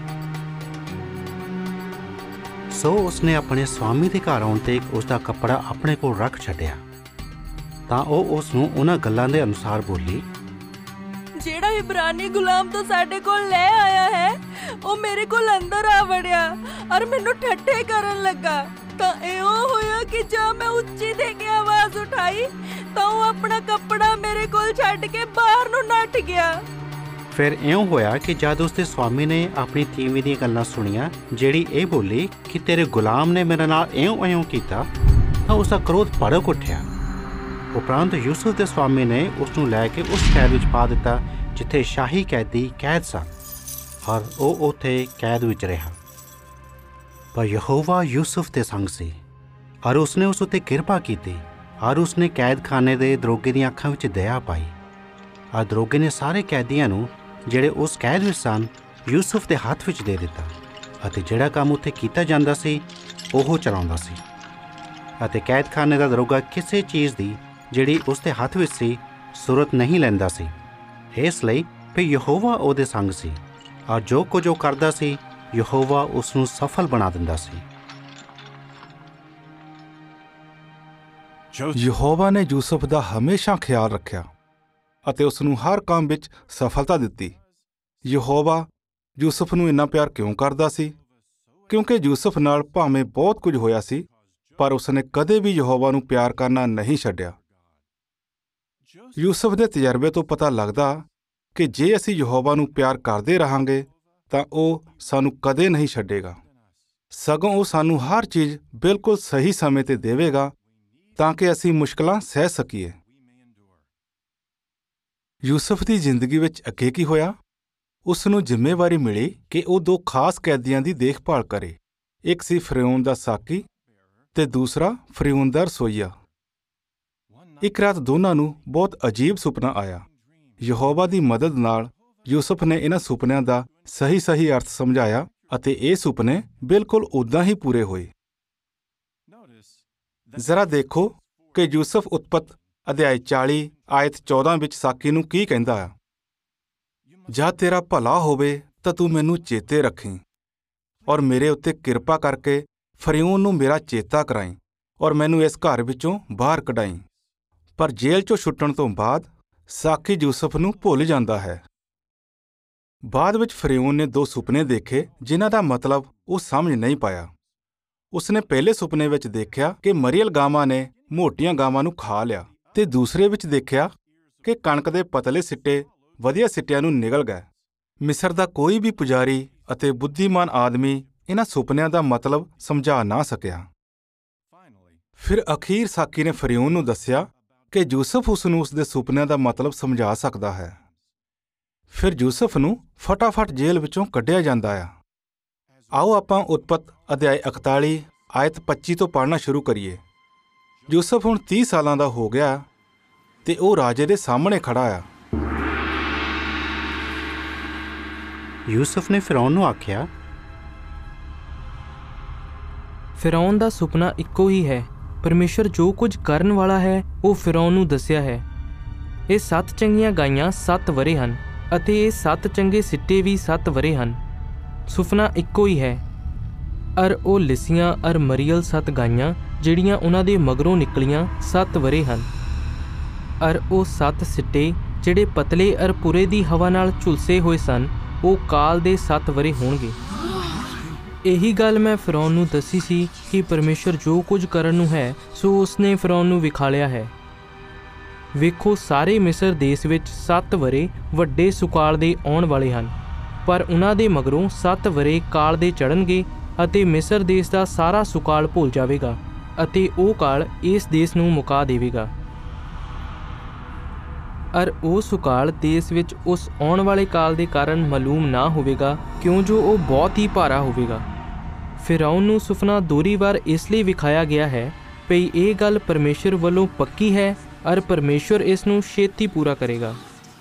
ਸੋ ਉਸਨੇ ਆਪਣੇ ਸਵਾਮੀ ਦੇ ਘਰ ਆਉਣ ਤੇ ਉਸਦਾ ਕੱਪੜਾ ਆਪਣੇ ਕੋਲ ਰੱਖ ਛੱਡਿਆ। ਤਾਂ ਉਹ ਉਸ ਨੂੰ ਉਹਨਾਂ ਗੱਲਾਂ ਦੇ ਅਨੁਸਾਰ ਬੋਲੀ, ਜਿਹੜਾ ਇਬਰਾਨੀ ਗੁਲਾਮ ਤੋਂ ਸਾਡੇ ਕੋਲ ਲੈ ਆਇਆ ਹੈ, ਉਹ ਮੇਰੇ ਕੋਲ ਅੰਦਰ ਆ ਵੜਿਆ ਔਰ ਮੈਨੂੰ ਠੱਠੇ ਕਰਨ ਲੱਗਾ। ਤਾਂ ਇਉਂ ਹੋਇਆ ਕਿ ਜਦ ਮੈਂ ਉੱਚੀ ਦੇ ਕੇ ਆਵਾਜ਼ ਉਠਾਈ, ਤਾਂ ਉਹ ਆਪਣਾ ਕੱਪੜਾ ਮੇਰੇ ਕੋਲ ਛੱਡ ਕੇ ਬਾਹਰ ਨੂੰ ਨੱਠ ਗਿਆ। ਫਿਰ ਇਉਂ ਹੋਇਆ ਕਿ ਜਦ ਉਸਦੇ ਸਵਾਮੀ ਨੇ ਆਪਣੀ ਤੀਵੀਂ ਦੀਆਂ ਗੱਲਾਂ ਸੁਣੀਆਂ, ਜਿਹੜੀ ਇਹ ਬੋਲੀ ਕਿ ਤੇਰੇ ਗੁਲਾਮ ਨੇ ਮੇਰੇ ਨਾਲ ਇਉਂ ਇਉਂ ਕੀਤਾ, ਤਾਂ ਉਸਦਾ ਕ੍ਰੋਧ ਭੜਕ ਉੱਠਿਆ। ਉਪਰੰਤ ਯੂਸੁਫ ਦੇ ਸਵਾਮੀ ਨੇ ਉਸ ਨੂੰ ਲੈ ਕੇ ਉਸ ਕੈਦ ਵਿੱਚ ਪਾ ਦਿੱਤਾ ਜਿੱਥੇ ਸ਼ਾਹੀ ਕੈਦੀ ਕੈਦ ਸਨ, ਔਰ ਉਹ ਉੱਥੇ ਕੈਦ ਵਿੱਚ ਰਿਹਾ। ਪਰ ਯਹੋਵਾ ਯੂਸੁਫ ਦੇ ਸੰਗ ਸੀ ਔਰ ਉਸਨੇ ਉਸ ਉੱਤੇ ਕਿਰਪਾ ਕੀਤੀ, ਔਰ ਉਸਨੇ ਕੈਦਖਾਨੇ ਦੇ ਦਰੋਗੇ ਦੀਆਂ ਅੱਖਾਂ ਵਿੱਚ ਦਇਆ ਪਾਈ। ਔਰ ਦਰੋਗੇ ਨੇ ਸਾਰੇ ਕੈਦੀਆਂ ਨੂੰ ਜਿਹੜੇ ਉਸ ਕੈਦ ਵਿੱਚ ਸਨ ਯੂਸੁਫ ਦੇ ਹੱਥ ਵਿੱਚ ਦੇ ਦਿੱਤਾ, ਅਤੇ ਜਿਹੜਾ ਕੰਮ ਉੱਥੇ ਕੀਤਾ ਜਾਂਦਾ ਸੀ ਉਹ ਚਲਾਉਂਦਾ ਸੀ। ਅਤੇ ਕੈਦਖਾਨੇ ਦਾ ਦਰੋਗਾ ਕਿਸੇ ਚੀਜ਼ ਦੀ ਜਿਹੜੀ ਉਸ ਦੇ ਹੱਥ ਵਿੱਚ ਸੀ ਸੁਰਤ ਨਹੀਂ ਲੈਂਦਾ ਸੀ, ਇਸ ਲਈ ਕਿ ਯਹੋਵਾ ਉਹਦੇ ਸੰਗ ਸੀ, ਔਰ ਜੋ ਕੁਝ ਉਹ ਕਰਦਾ ਸੀ ਯਹੋਵਾ ਉਸ ਨੂੰ ਸਫਲ ਬਣਾ ਦਿੰਦਾ ਸੀ। ਯਹੋਵਾ ਨੇ ਯੂਸੁਫ ਦਾ ਹਮੇਸ਼ਾ ਖਿਆਲ ਰੱਖਿਆ ਅਤੇ ਉਸ ਨੂੰ ਹਰ ਕੰਮ ਵਿੱਚ ਸਫਲਤਾ ਦਿੱਤੀ। ਯਹੋਵਾ ਯੂਸੁਫ ਨੂੰ ਇੰਨਾ ਪਿਆਰ ਕਿਉਂ ਕਰਦਾ ਸੀ? ਕਿਉਂਕਿ ਯੂਸੁਫ ਨਾਲ ਭਾਵੇਂ ਬਹੁਤ ਕੁਝ ਹੋਇਆ ਸੀ, ਪਰ ਉਸਨੇ ਕਦੇ ਵੀ ਯਹੋਵਾ ਨੂੰ ਪਿਆਰ ਕਰਨਾ ਨਹੀਂ ਛੱਡਿਆ। ਯੂਸੁਫ ਦੇ ਤਜਰਬੇ ਤੋਂ ਪਤਾ ਲੱਗਦਾ ਕਿ ਜੇ ਅਸੀਂ ਯਹੋਵਾ ਨੂੰ ਪਿਆਰ ਕਰਦੇ ਰਹਾਂਗੇ ਤਾਂ ਉਹ ਸਾਨੂੰ ਕਦੇ ਨਹੀਂ ਛੱਡੇਗਾ, ਸਗੋਂ ਉਹ ਸਾਨੂੰ ਹਰ ਚੀਜ਼ ਬਿਲਕੁਲ ਸਹੀ ਸਮੇਂ ਤੇ ਦੇਵੇਗਾ ਤਾਂ ਕਿ ਅਸੀਂ ਮੁਸ਼ਕਲਾਂ ਸਹਿ ਸਕੀਏ। ਯੂਸੁਫ ਦੀ ਜ਼ਿੰਦਗੀ ਵਿੱਚ ਅੱਗੇ ਕੀ ਹੋਇਆ? ਉਸ ਨੂੰ ਜ਼ਿੰਮੇਵਾਰੀ ਮਿਲੀ ਕਿ ਉਹ ਦੋ ਖਾਸ ਕੈਦੀਆਂ ਦੀ ਦੇਖਭਾਲ ਕਰੇ। ਇੱਕ ਸੀ ਫਿਰੌਨ ਦਾ ਸਾਕੀ ਤੇ ਦੂਸਰਾ ਫਿਰੌਨ ਦਾ ਰਸੋਈਆ। ਇੱਕ ਰਾਤ ਦੋਨਾਂ ਨੂੰ ਬਹੁਤ ਅਜੀਬ ਸੁਪਨਾ ਆਇਆ। ਯਹੋਵਾ ਦੀ ਮਦਦ ਨਾਲ ਯੂਸੁਫ ਨੇ ਇਹਨਾਂ ਸੁਪਨਿਆਂ ਦਾ ਸਹੀ ਸਹੀ ਅਰਥ ਸਮਝਾਇਆ ਅਤੇ ਇਹ ਸੁਪਨੇ ਬਿਲਕੁਲ ਉਦਾਂ ਹੀ ਪੂਰੇ ਹੋਏ। ਜ਼ਰਾ ਦੇਖੋ ਕਿ ਯੂਸੁਫ ਉਤਪਤ ਅਧਿਆਇ ਚਾਲੀ ਆਇਤ ਚੌਦਾਂ ਵਿੱਚ ਸਾਕੀ ਨੂੰ ਕੀ ਕਹਿੰਦਾ ਹੈ। ਜਦ ਤੇਰਾ ਭਲਾ ਹੋਵੇ ਤਾਂ ਤੂੰ ਮੈਨੂੰ ਚੇਤੇ ਰੱਖੀਂ ਔਰ ਮੇਰੇ ਉੱਤੇ ਕਿਰਪਾ ਕਰਕੇ ਫਿਰੌਨ ਨੂੰ ਮੇਰਾ ਚੇਤਾ ਕਰਾਈਂ ਔਰ ਮੈਨੂੰ ਇਸ ਘਰ ਵਿੱਚੋਂ ਬਾਹਰ ਕਢਾਈਂ। ਪਰ ਜੇਲ੍ਹ ਚੋਂ ਛੁੱਟਣ ਤੋਂ ਬਾਅਦ ਸਾਕੀ ਯੂਸੁਫ ਨੂੰ ਭੁੱਲ ਜਾਂਦਾ ਹੈ। ਬਾਅਦ ਵਿੱਚ ਫਿਰੌਨ ਨੇ ਦੋ ਸੁਪਨੇ ਦੇਖੇ ਜਿਨ੍ਹਾਂ ਦਾ ਮਤਲਬ ਉਹ ਸਮਝ ਨਹੀਂ ਪਾਇਆ। ਉਸਨੇ ਪਹਿਲੇ ਸੁਪਨੇ ਵਿੱਚ ਦੇਖਿਆ ਕਿ ਮਰੀਅਲ ਗਾਵਾਂ ਨੇ ਮੋਟੀਆਂ ਗਾਵਾਂ ਨੂੰ ਖਾ ਲਿਆ ਤੇ ਦੂਸਰੇ ਵਿੱਚ ਦੇਖਿਆ ਕਿ ਕਣਕ ਦੇ ਪਤਲੇ ਸਿੱਟੇ ਵਧੀਆ ਸਿੱਟਿਆਂ ਨੂੰ ਨਿਗਲ ਗਏ। ਮਿਸਰ ਦਾ ਕੋਈ ਵੀ ਪੁਜਾਰੀ ਅਤੇ ਬੁੱਧੀਮਾਨ ਆਦਮੀ ਇਹਨਾਂ ਸੁਪਨਿਆਂ ਦਾ ਮਤਲਬ ਸਮਝਾ ਨਾ ਸਕਿਆ। ਫਿਰ ਅਖੀਰ ਸਾਕੀ ਨੇ ਫਿਰੌਨ ਨੂੰ ਦੱਸਿਆ ਕਿ ਯੂਸੁਫ ਉਸ ਨੂੰ ਉਸ ਦੇ ਸੁਪਨਿਆਂ ਦਾ ਮਤਲਬ ਸਮਝਾ ਸਕਦਾ ਹੈ। ਫਿਰ ਯੂਸੁਫ ਨੂੰ ਫਟਾਫਟ ਜੇਲ੍ਹ ਵਿੱਚੋਂ ਕੱਢਿਆ ਜਾਂਦਾ ਆ। ਆਓ ਆਪਾਂ ਉਤਪਤ ਅਧਿਆਇ ਇਕਤਾਲੀ ਆਇਤ ਪੱਚੀ ਤੋਂ ਪੜ੍ਹਨਾ ਸ਼ੁਰੂ ਕਰੀਏ। ਯੂਸੁਫ ਹੁਣ ਤੀਹ ਸਾਲਾਂ ਦਾ ਹੋ ਗਿਆ ਤੇ ਉਹ ਰਾਜੇ ਦੇ ਸਾਹਮਣੇ ਖੜਾ ਆ। ਯੂਸੁਫ ਨੇ ਫਿਰੌਨ ਨੂੰ ਆਖਿਆ, ਫਿਰੌਨ ਦਾ ਸੁਪਨਾ ਇੱਕੋ ਹੀ ਹੈ। ਪਰਮੇਸ਼ਰ ਜੋ ਕੁਝ ਕਰਨ ਵਾਲਾ ਹੈ ਉਹ ਫਿਰੌਨ ਨੂੰ ਦੱਸਿਆ ਹੈ। ਇਹ ਸੱਤ ਚੰਗੀਆਂ ਗਾਈਆਂ ਸੱਤ ਵਰੇ ਹਨ ਅਤੇ ਇਹ ਸੱਤ ਚੰਗੇ ਸਿੱਟੇ ਵੀ ਸੱਤ ਵਰੇ ਹਨ। ਸੁਪਨਾ ਇੱਕੋ ਹੀ ਹੈ। ਅਰ ਉਹ ਲਿਸੀਆਂ ਅਰ ਮਰੀਅਲ ਸੱਤ ਗਾਈਆਂ ਜਿਹੜੀਆਂ ਉਹਨਾਂ ਦੇ ਮਗਰੋਂ ਨਿਕਲੀਆਂ ਸੱਤ ਵਰੇ ਹਨ। ਅਰ ਉਹ ਸੱਤ ਸਿੱਟੇ ਜਿਹੜੇ ਪਤਲੇ ਅਰ ਪੁਰੇ ਦੀ ਹਵਾ ਨਾਲ ਝੁਲਸੇ ਹੋਏ ਸਨ, ਉਹ ਕਾਲ ਦੇ ਸੱਤ ਵਰੇ ਹੋਣਗੇ। ਇਹੀ ਗੱਲ ਮੈਂ ਫਿਰੌਨ ਨੂੰ ਦੱਸੀ ਸੀ ਕਿ ਪਰਮੇਸ਼ਰ ਜੋ ਕੁਝ ਕਰਨ ਨੂੰ ਹੈ ਸੋ ਉਸਨੇ ਫਿਰੌਨ ਨੂੰ ਵਿਖਾਲਿਆ ਹੈ। ਵੇਖੋ ਸਾਰੇ ਮਿਸਰ ਦੇਸ਼ ਵਿੱਚ ਸੱਤ ਵਰੇ ਵੱਡੇ ਸੁਕਾਲ ਦੇ ਆਉਣ ਵਾਲੇ ਹਨ, ਪਰ ਉਹਨਾਂ ਦੇ ਮਗਰੋਂ ਸੱਤ ਵਰੇ ਕਾਲ ਦੇ ਚੜ੍ਹਨਗੇ ਅਤੇ ਮਿਸਰ ਦੇਸ਼ ਦਾ ਸਾਰਾ ਸੁਕਾਲ ਭੁੱਲ ਜਾਵੇਗਾ ਅਤੇ ਉਹ ਕਾਲ ਇਸ ਦੇਸ਼ ਨੂੰ ਮੁਕਾ ਦੇਵੇਗਾ। ਅਰ ਉਹ ਸੁਕਾਲ ਦੇਸ਼ ਵਿੱਚ ਉਸ ਆਉਣ ਵਾਲੇ ਕਾਲ ਦੇ ਕਾਰਨ ਮਾਲੂਮ ਨਾ ਹੋਵੇਗਾ, ਕਿਉਂ ਜੋ ਉਹ ਬਹੁਤ ਹੀ ਭਾਰਾ ਹੋਵੇਗਾ। ਫਿਰੌਨ ਨੂੰ ਸੁਪਨਾ ਦੋਹਰੀ ਵਾਰ ਇਸ ਲਈ ਵਿਖਾਇਆ ਗਿਆ ਹੈ ਭਈ ਇਹ ਗੱਲ ਪਰਮੇਸ਼ਰ ਵੱਲੋਂ ਪੱਕੀ ਹੈ ਅਰ ਪਰਮੇਸ਼ਰ ਇਸ ਨੂੰ ਛੇਤੀ ਪੂਰਾ ਕਰੇਗਾ।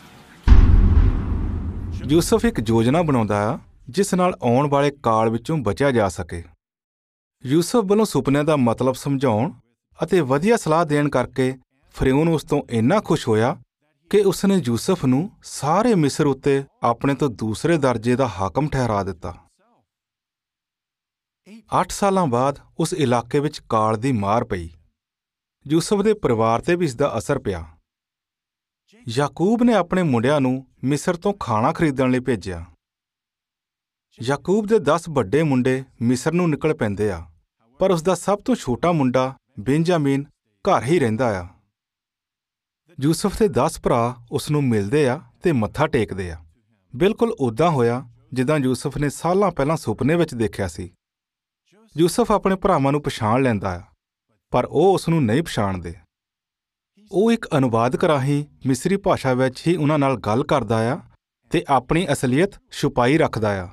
ਯੂਸਫ ਇੱਕ ਯੋਜਨਾ ਬਣਾਉਂਦਾ ਆ ਜਿਸ ਨਾਲ ਆਉਣ ਵਾਲੇ ਕਾਲ ਵਿੱਚੋਂ ਬਚਿਆ ਜਾ ਸਕੇ। ਯੂਸਫ ਵੱਲੋਂ ਸੁਪਨਿਆਂ ਦਾ ਮਤਲਬ ਸਮਝਾਉਣ ਅਤੇ ਵਧੀਆ ਸਲਾਹ ਦੇਣ ਕਰਕੇ ਫਿਰੌਨ ਉਸ ਤੋਂ ਇੰਨਾ ਖੁਸ਼ ਹੋਇਆ ਕਿ ਉਸਨੇ ਯੂਸਫ ਨੂੰ ਸਾਰੇ ਮਿਸਰ ਉੱਤੇ ਆਪਣੇ ਤੋਂ ਦੂਸਰੇ ਦਰਜੇ ਦਾ ਹਾਕਮ ਠਹਿਰਾ ਦਿੱਤਾ। ਅੱਠ ਸਾਲਾਂ ਬਾਅਦ ਉਸ ਇਲਾਕੇ ਵਿੱਚ ਕਾਲ ਦੀ ਮਾਰ ਪਈ। ਯੂਸਫ ਦੇ ਪਰਿਵਾਰ ਤੇ ਵੀ ਇਸ ਦਾ ਅਸਰ ਪਿਆ। ਯਾਕੂਬ ਨੇ ਆਪਣੇ ਮੁੰਡਿਆਂ ਨੂੰ ਮਿਸਰ ਤੋਂ ਖਾਣਾ ਖਰੀਦਣ ਲਈ ਭੇਜਿਆ। ਯਾਕੂਬ ਦੇ ਦਸ ਵੱਡੇ ਮੁੰਡੇ ਮਿਸਰ ਨੂੰ ਨਿਕਲ ਪੈਂਦੇ ਆ, ਪਰ ਉਸ ਦਾ ਸਭ ਤੋਂ ਛੋਟਾ ਮੁੰਡਾ ਬੈਂਜਾਮੀਨ ਘਰ ਹੀ ਰਹਿੰਦਾ ਆ। ਯੂਸਫ ਦੇ ਦਸ ਭਰਾ ਉਸ ਨੂੰ ਮਿਲਦੇ ਆ ਤੇ ਮੱਥਾ ਟੇਕਦੇ ਆ। ਬਿਲਕੁਲ ਉੱਦਾਂ ਹੋਇਆ ਜਿੱਦਾਂ ਯੂਸਫ ਨੇ ਸਾਲਾਂ ਪਹਿਲਾਂ ਸੁਪਨੇ ਵਿੱਚ ਦੇਖਿਆ ਸੀ। ਯੂਸਫ ਆਪਣੇ ਭਰਾਵਾਂ ਨੂੰ ਪਛਾਣ ਲੈਂਦਾ ਆ, ਪਰ ਉਹ ਉਸ ਨੂੰ ਨਹੀਂ ਪਛਾਣਦੇ। ਉਹ ਇੱਕ ਅਨੁਵਾਦਕ ਰਾਹੀਂ ਮਿਸਰੀ ਭਾਸ਼ਾ ਵਿੱਚ ਹੀ ਉਹਨਾਂ ਨਾਲ ਗੱਲ ਕਰਦਾ ਆ ਤੇ ਆਪਣੀ ਅਸਲੀਅਤ ਛੁਪਾਈ ਰੱਖਦਾ ਆ।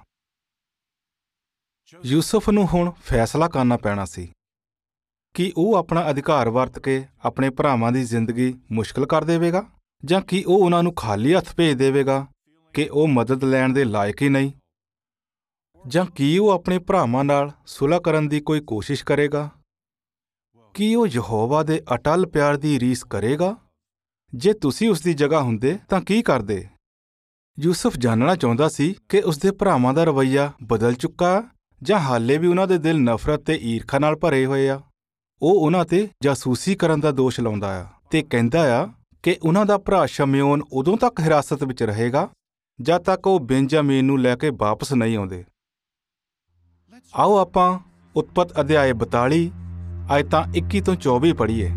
ਯੂਸਫ ਨੂੰ ਹੁਣ ਫੈਸਲਾ ਕਰਨਾ ਪੈਣਾ ਸੀ ਕਿ ਉਹ ਆਪਣਾ ਅਧਿਕਾਰ ਵਰਤ ਕੇ ਆਪਣੇ ਭਰਾਵਾਂ ਦੀ ਜ਼ਿੰਦਗੀ ਮੁਸ਼ਕਲ ਕਰ ਦੇਵੇਗਾ ਜਾਂ ਕਿ ਉਹ ਉਹਨਾਂ ਨੂੰ ਖਾਲੀ ਹੱਥ ਭੇਜ ਦੇਵੇਗਾ ਕਿ ਉਹ ਮਦਦ ਲੈਣ ਦੇ ਲਾਇਕ ਹੀ ਨਹੀਂ, ਜਾਂ ਕੀ ਉਹ ਆਪਣੇ ਭਰਾਵਾਂ ਨਾਲ ਸੁਲ੍ਹਾ ਕਰਨ ਦੀ ਕੋਈ ਕੋਸ਼ਿਸ਼ ਕਰੇਗਾ। ਕੀ ਉਹ ਯਹੋਵਾ ਦੇ ਅਟਲ ਪਿਆਰ ਦੀ ਰੀਸ ਕਰੇਗਾ? ਜੇ ਤੁਸੀਂ ਉਸ ਦੀ ਜਗ੍ਹਾ ਹੁੰਦੇ ਤਾਂ ਕੀ ਕਰਦੇ? ਯੂਸਫ ਜਾਣਨਾ ਚਾਹੁੰਦਾ ਸੀ ਕਿ ਉਸ ਦੇ ਭਰਾਵਾਂ ਦਾ ਰਵੱਈਆ ਬਦਲ ਚੁੱਕਾ ਜਾਂ ਹਾਲੇ ਵੀ ਉਹਨਾਂ ਦੇ ਦਿਲ ਨਫ਼ਰਤ ਤੇ ਈਰਖਾ ਨਾਲ ਭਰੇ ਹੋਏ ਆ। ਉਹ ਉਹਨਾਂ ਤੇ ਜਾਸੂਸੀ ਕਰਨ ਦਾ ਦੋਸ਼ ਲਾਉਂਦਾ ਆ ਤੇ ਕਹਿੰਦਾ ਆ ਕਿ ਉਹਨਾਂ ਦਾ ਭਰਾ ਸ਼ਮਯੋਨ ਉਦੋਂ ਤੱਕ ਹਿਰਾਸਤ ਵਿੱਚ ਰਹੇਗਾ ਜਦ ਤੱਕ ਉਹ ਬੈਂਜਾਮੀਨ ਨੂੰ ਲੈ ਕੇ ਵਾਪਸ ਨਹੀਂ ਆਉਂਦੇ। ਆਓ ਆਪਾਂ ਉਤਪਤ ਅਧਿਆਇ ਬਤਾਲੀ ਆਇਤਾਂ ਇੱਕੀ ਤੋਂ ਚੌਵੀ ਪੜ੍ਹੀਏ।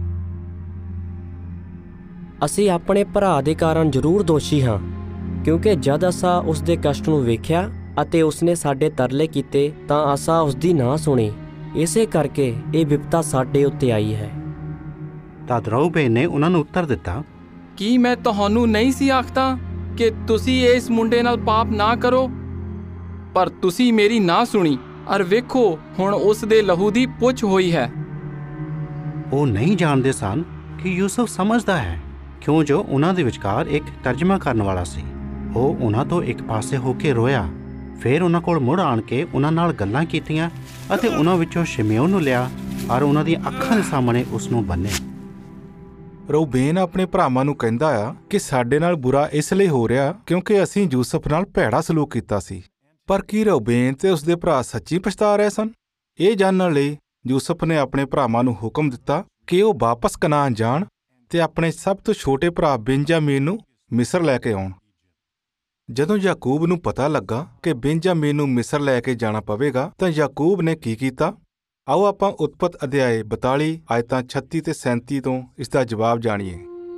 ਅਸੀਂ ਆਪਣੇ ਭਰਾ ਦੇ ਕਾਰਨ ਜ਼ਰੂਰ ਦੋਸ਼ੀ ਹਾਂ, ਕਿਉਂਕਿ ਜਦ ਅਸਾਂ ਉਸ ਦੇ ਕਸ਼ਟ ਨੂੰ ਵੇਖਿਆ ਅਤੇ ਉਸਨੇ ਸਾਡੇ ਤਰਲੇ ਕੀਤੇ ਤਾਂ ਅਸਾਂ ਉਸ ਦੀ ਨਾ ਸੁਣੀ। ਇਸੇ ਕਰਕੇ ਇਹ ਵਿਪਤਾ ਸਾਡੇ ਉੱਤੇ ਆਈ ਹੈ। ਤਦ ਰਊਬੇਨ ਨੇ ਉਹਨਾਂ ਨੂੰ ਉੱਤਰ ਦਿੱਤਾ, ਕੀ ਮੈਂ ਤੁਹਾਨੂੰ ਨਹੀਂ ਸੀ ਆਖਦਾ ਕਿ ਤੁਸੀਂ ਇਸ ਮੁੰਡੇ ਨਾਲ ਪਾਪ ਨਾ ਕਰੋ? ਪਰ ਤੁਸੀਂ ਮੇਰੀ ਨਾ ਸੁਣੀ, ਅਰ ਵੇਖੋ ਹੁਣ ਉਸ ਦੇ ਲਹੂ ਦੀ ਪੁੱਛ ਹੋਈ ਹੈ। ਉਹ ਨਹੀਂ ਜਾਣਦੇ ਸਨ ਕਿ ਯੂਸਫ ਸਮਝਦਾ ਹੈ, ਕਿਉਂ ਜੋ ਉਹਨਾਂ ਦੇ ਵਿਚਕਾਰ ਇੱਕ ਤਰਜਮਾ ਕਰਨ ਵਾਲਾ ਸੀ। ਉਹ ਉਹਨਾਂ ਤੋਂ ਇੱਕ ਪਾਸੇ ਹੋ ਕੇ ਰੋਇਆ, ਫਿਰ ਉਹਨਾਂ ਕੋਲ ਮੁੜ ਆਣ ਕੇ ਉਹਨਾਂ ਨਾਲ ਗੱਲਾਂ ਕੀਤੀਆਂ ਅਤੇ ਉਹਨਾਂ ਵਿੱਚੋਂ ਸ਼ਿਮਯੋਨ ਨੂੰ ਲਿਆ ਔਰ ਉਹਨਾਂ ਦੀਆਂ ਅੱਖਾਂ ਦੇ ਸਾਹਮਣੇ ਉਸ ਨੂੰ ਬੰਨ੍ਹਿਆ। ਰਊਬੇਨ ਆਪਣੇ ਭਰਾਵਾਂ ਨੂੰ ਕਹਿੰਦਾ ਆ ਕਿ ਸਾਡੇ ਨਾਲ ਬੁਰਾ ਇਸ ਲਈ ਹੋ ਰਿਹਾ ਕਿਉਂਕਿ ਅਸੀਂ ਯੂਸਫ ਨਾਲ ਭੈੜਾ ਸਲੂਕ ਕੀਤਾ ਸੀ। ਪਰ ਕੀ ਰਊਬੇਨ ਤੇ ਉਸਦੇ ਭਰਾ ਸੱਚੀ ਪਛਤਾ ਰਹੇ ਸਨ? ਇਹ ਜਾਣਨ ਲਈ ਯੂਸਫ ਨੇ ਆਪਣੇ ਭਰਾਵਾਂ ਨੂੰ ਹੁਕਮ ਦਿੱਤਾ ਕਿ ਉਹ ਵਾਪਸ ਕਨਾਨ ਜਾਣ ਤੇ ਆਪਣੇ ਸਭ ਤੋਂ ਛੋਟੇ ਭਰਾ ਬੈਂਜਾਮੀਨ ਨੂੰ ਮਿਸਰ ਲੈ ਕੇ ਆਉਣ। ਜਦੋਂ ਯਾਕੂਬ ਨੂੰ ਪਤਾ ਲੱਗਾ ਕਿ ਬੈਂਜਾਮੀਨ ਨੂੰ ਮਿਸਰ ਲੈ ਕੇ ਜਾਣਾ ਪਵੇਗਾ ਤਾਂ ਯਾਕੂਬ ਨੇ ਕੀ ਕੀਤਾ? ਆਓ ਆਪਾਂ ਉਤਪਤ ਅਧਿਆਇ ਬਤਾਲੀ ਆਇਤਾਂ ਛੱਤੀ ਤੇ ਸੈਂਤੀ ਤੋਂ ਇਸ ਦਾ ਜਵਾਬ ਜਾਣੀਏ।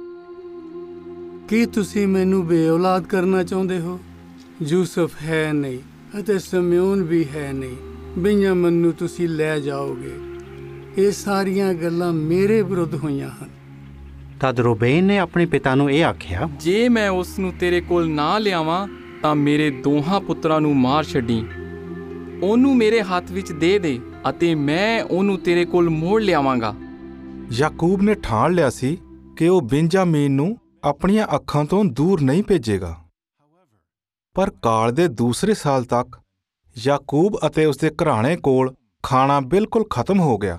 ਕੀ ਤੁਸੀਂ ਮੈਨੂੰ ਬੇਔਲਾਦ ਕਰਨਾ ਚਾਹੁੰਦੇ ਹੋ? ਯੂਸਫ ਹੈ ਨਹੀਂ ਅਤੇ ਸ਼ਮਯੋਨ ਵੀ ਹੈ ਨਹੀਂ। ਬੈਂਜਾਮੀਨ ਨੂੰ ਤੁਸੀਂ ਲੈ ਜਾਓਗੇ। ਇਹ ਸਾਰੀਆਂ ਗੱਲਾਂ ਮੇਰੇ ਵਿਰੁੱਧ ਹੋਈਆਂ ਹਨ। ਤਦ ਰੂਬੇਨ ਨੇ ਆਪਣੇ ਪਿਤਾ ਨੂੰ ਇਹ ਆਖਿਆ, ਜੇ ਮੈਂ ਉਸ ਨੂੰ ਤੇਰੇ ਕੋਲ ਨਾ ਲਿਆਵਾਂ ਤਾਂ ਮੇਰੇ ਦੋਹਾਂ ਪੁੱਤਰਾਂ ਨੂੰ ਮਾਰ ਛੱਡੀ। ਉਹਨੂੰ ਮੇਰੇ ਹੱਥ ਵਿੱਚ ਦੇ ਦੇ ਅਤੇ ਮੈਂ ਉਹਨੂੰ ਤੇਰੇ ਕੋਲ ਮੋੜ ਲਿਆਵਾਂਗਾ। ਯਾਕੂਬ ਨੇ ਠਾਣ ਲਿਆ ਸੀ ਕਿ ਉਹ ਬੈਂਜਾਮੀਨ ਨੂੰ ਆਪਣੀਆਂ ਅੱਖਾਂ ਤੋਂ ਦੂਰ ਨਹੀਂ ਭੇਜੇਗਾ। ਪਰ ਕਾਲ ਦੇ ਦੂਸਰੇ ਸਾਲ ਤੱਕ ਯਾਕੂਬ ਅਤੇ ਉਸਦੇ ਘਰਾਣੇ ਕੋਲ ਖਾਣਾ ਬਿਲਕੁਲ ਖਤਮ ਹੋ ਗਿਆ।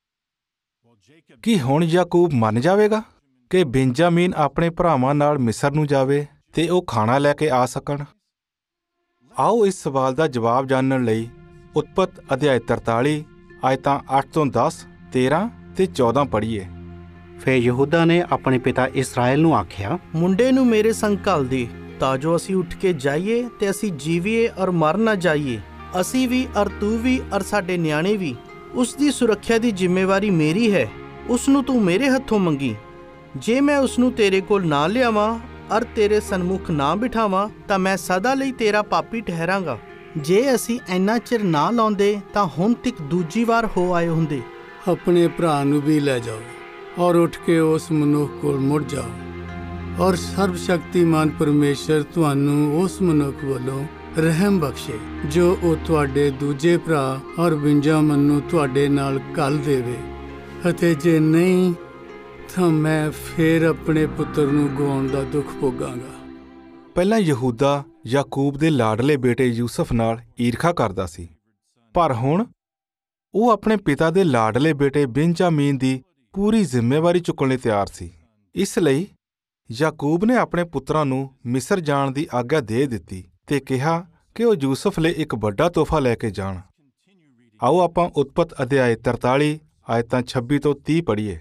ਕੀ ਹੁਣ ਯਾਕੂਬ ਮੰਨ ਜਾਵੇਗਾ ਕਿ ਬੈਂਜਾਮੀਨ ਆਪਣੇ ਭਰਾਵਾਂ ਨਾਲ ਮਿਸਰ ਨੂੰ ਜਾਵੇ ਤੇ ਉਹ ਖਾਣਾ ਲੈ ਕੇ ਆ ਸਕਣ? ਆਓ ਇਸ ਸਵਾਲ ਦਾ ਜਵਾਬ ਜਾਣਨ ਲਈ ਉਤਪਤ ਅਧਿਆਇ ਤਰਤਾਲੀ ਆਇਤਾਂ ਅੱਠ ਤੋਂ ਦਸ, ਤੇਰਾਂ ਤੇ ਚੌਦਾਂ ਪੜ੍ਹੀਏ। ਫਿਰ ਯਹੂਦਾ ਨੇ ਆਪਣੇ ਪਿਤਾ ਇਸਰਾਇਲ ਨੂੰ ਆਖਿਆ, ਮੁੰਡੇ ਨੂੰ ਮੇਰੇ ਸੰਗ ਘੱਲ ਦੇ ਤਾਂ ਜੋ ਅਸੀਂ ਉੱਠ ਕੇ ਜਾਈਏ ਤੇ ਅਸੀਂ ਜੀਵੀਏ ਔਰ ਮਰ ਨਾ ਜਾਈਏ। ਅਸੀਂ ਵੀ ਔਰ ਤੂੰ ਵੀ ਔਰ ਸਾਡੇ ਨਿਆਣੇ ਵੀ। ਉਸ ਦੀ ਸੁਰੱਖਿਆ ਦੀ ਜ਼ਿੰਮੇਵਾਰੀ ਮੇਰੀ ਹੈ। ਉਸ ਨੂੰ ਤੂੰ ਮੇਰੇ ਹੱਥੋਂ ਮੰਗੀ। ਜੇ ਮੈਂ ਉਸ ਨੂੰ ਤੇਰੇ ਕੋਲ ਨਾ ਲਿਆਵਾਂ ਅਰ ਤੇਰੇ ਸਨਮੁਖ ਨਾ ਬਿਠਾਵਾਂ ਤਾਂ ਮੈਂ ਸਦਾ ਲਈ ਤੇਰਾ ਪਾਪੀ ਠਹਿਰਾਂਗਾ। ਜੇ ਅਸੀਂ ਇੰਨਾ ਚਿਰ ਨਾ ਲਾਉਂਦੇ ਤਾਂ ਹੁਣ ਤੱਕ ਦੂਜੀ ਵਾਰ ਹੋ ਆਏ ਹੁੰਦੇ। ਆਪਣੇ ਭਰਾ ਨੂੰ ਵੀ ਲੈ ਜਾਓ ਔਰ ਉੱਠ ਕੇ ਉਸ ਮਨੁੱਖ ਕੋਲ ਮੁੜ ਜਾਓ ਔਰ ਸਰਬ ਸ਼ਕਤੀਮਾਨ ਪਰਮੇਸ਼ਰ ਤੁਹਾਨੂੰ ਉਸ ਮਨੁੱਖ ਵੱਲੋਂ ਰਹਿਮ ਬਖਸ਼ੇ ਜੋ ਉਹ ਤੁਹਾਡੇ ਦੂਜੇ ਭਰਾ ਔਰ ਬਿੰਜਾਮਨ ਨੂੰ ਤੁਹਾਡੇ ਨਾਲ ਘੱਲ ਦੇਵੇ, ਅਤੇ ਜੇ ਨਹੀਂ ਤਾਂ ਮੈਂ ਫੇਰ ਆਪਣੇ ਪੁੱਤਰ ਨੂੰ ਗਵਾਉਣ ਦਾ ਦੁੱਖ ਭੋਗਾਂਗਾ। ਪਹਿਲਾਂ ਯਹੂਦਾ ਯਾਕੂਬ ਦੇ ਲਾਡਲੇ ਬੇਟੇ ਯੂਸਫ ਨਾਲ ਈਰਖਾ ਕਰਦਾ ਸੀ, ਪਰ ਹੁਣ ਉਹ ਆਪਣੇ ਪਿਤਾ ਦੇ ਲਾਡਲੇ ਬੇਟੇ ਬਿੰਜਾਮੀਨ ਦੀ ਪੂਰੀ ਜ਼ਿੰਮੇਵਾਰੀ ਚੁੱਕਣ ਲਈ ਤਿਆਰ ਸੀ। ਇਸ ਲਈ ਯਾਕੂਬ ਨੇ ਆਪਣੇ ਪੁੱਤਰਾਂ ਨੂੰ ਮਿਸਰ ਜਾਣ ਦੀ ਆਗਿਆ ਦੇ ਦਿੱਤੀ ਤੇ ਕਿਹਾ ਕਿ ਉਹ ਯੂਸਫ ਲਈ ਇੱਕ ਵੱਡਾ ਤੋਹਫਾ ਲੈ ਕੇ ਜਾਣ। ਆਓ ਆਪਾਂ ਉਤਪਤ ਅਧਿਆਇ ਤਰਤਾਲੀ ਆਇਤਾਂ ਛੱਬੀ ਤੋਂ ਤੀਹ ਪੜ੍ਹੀਏ।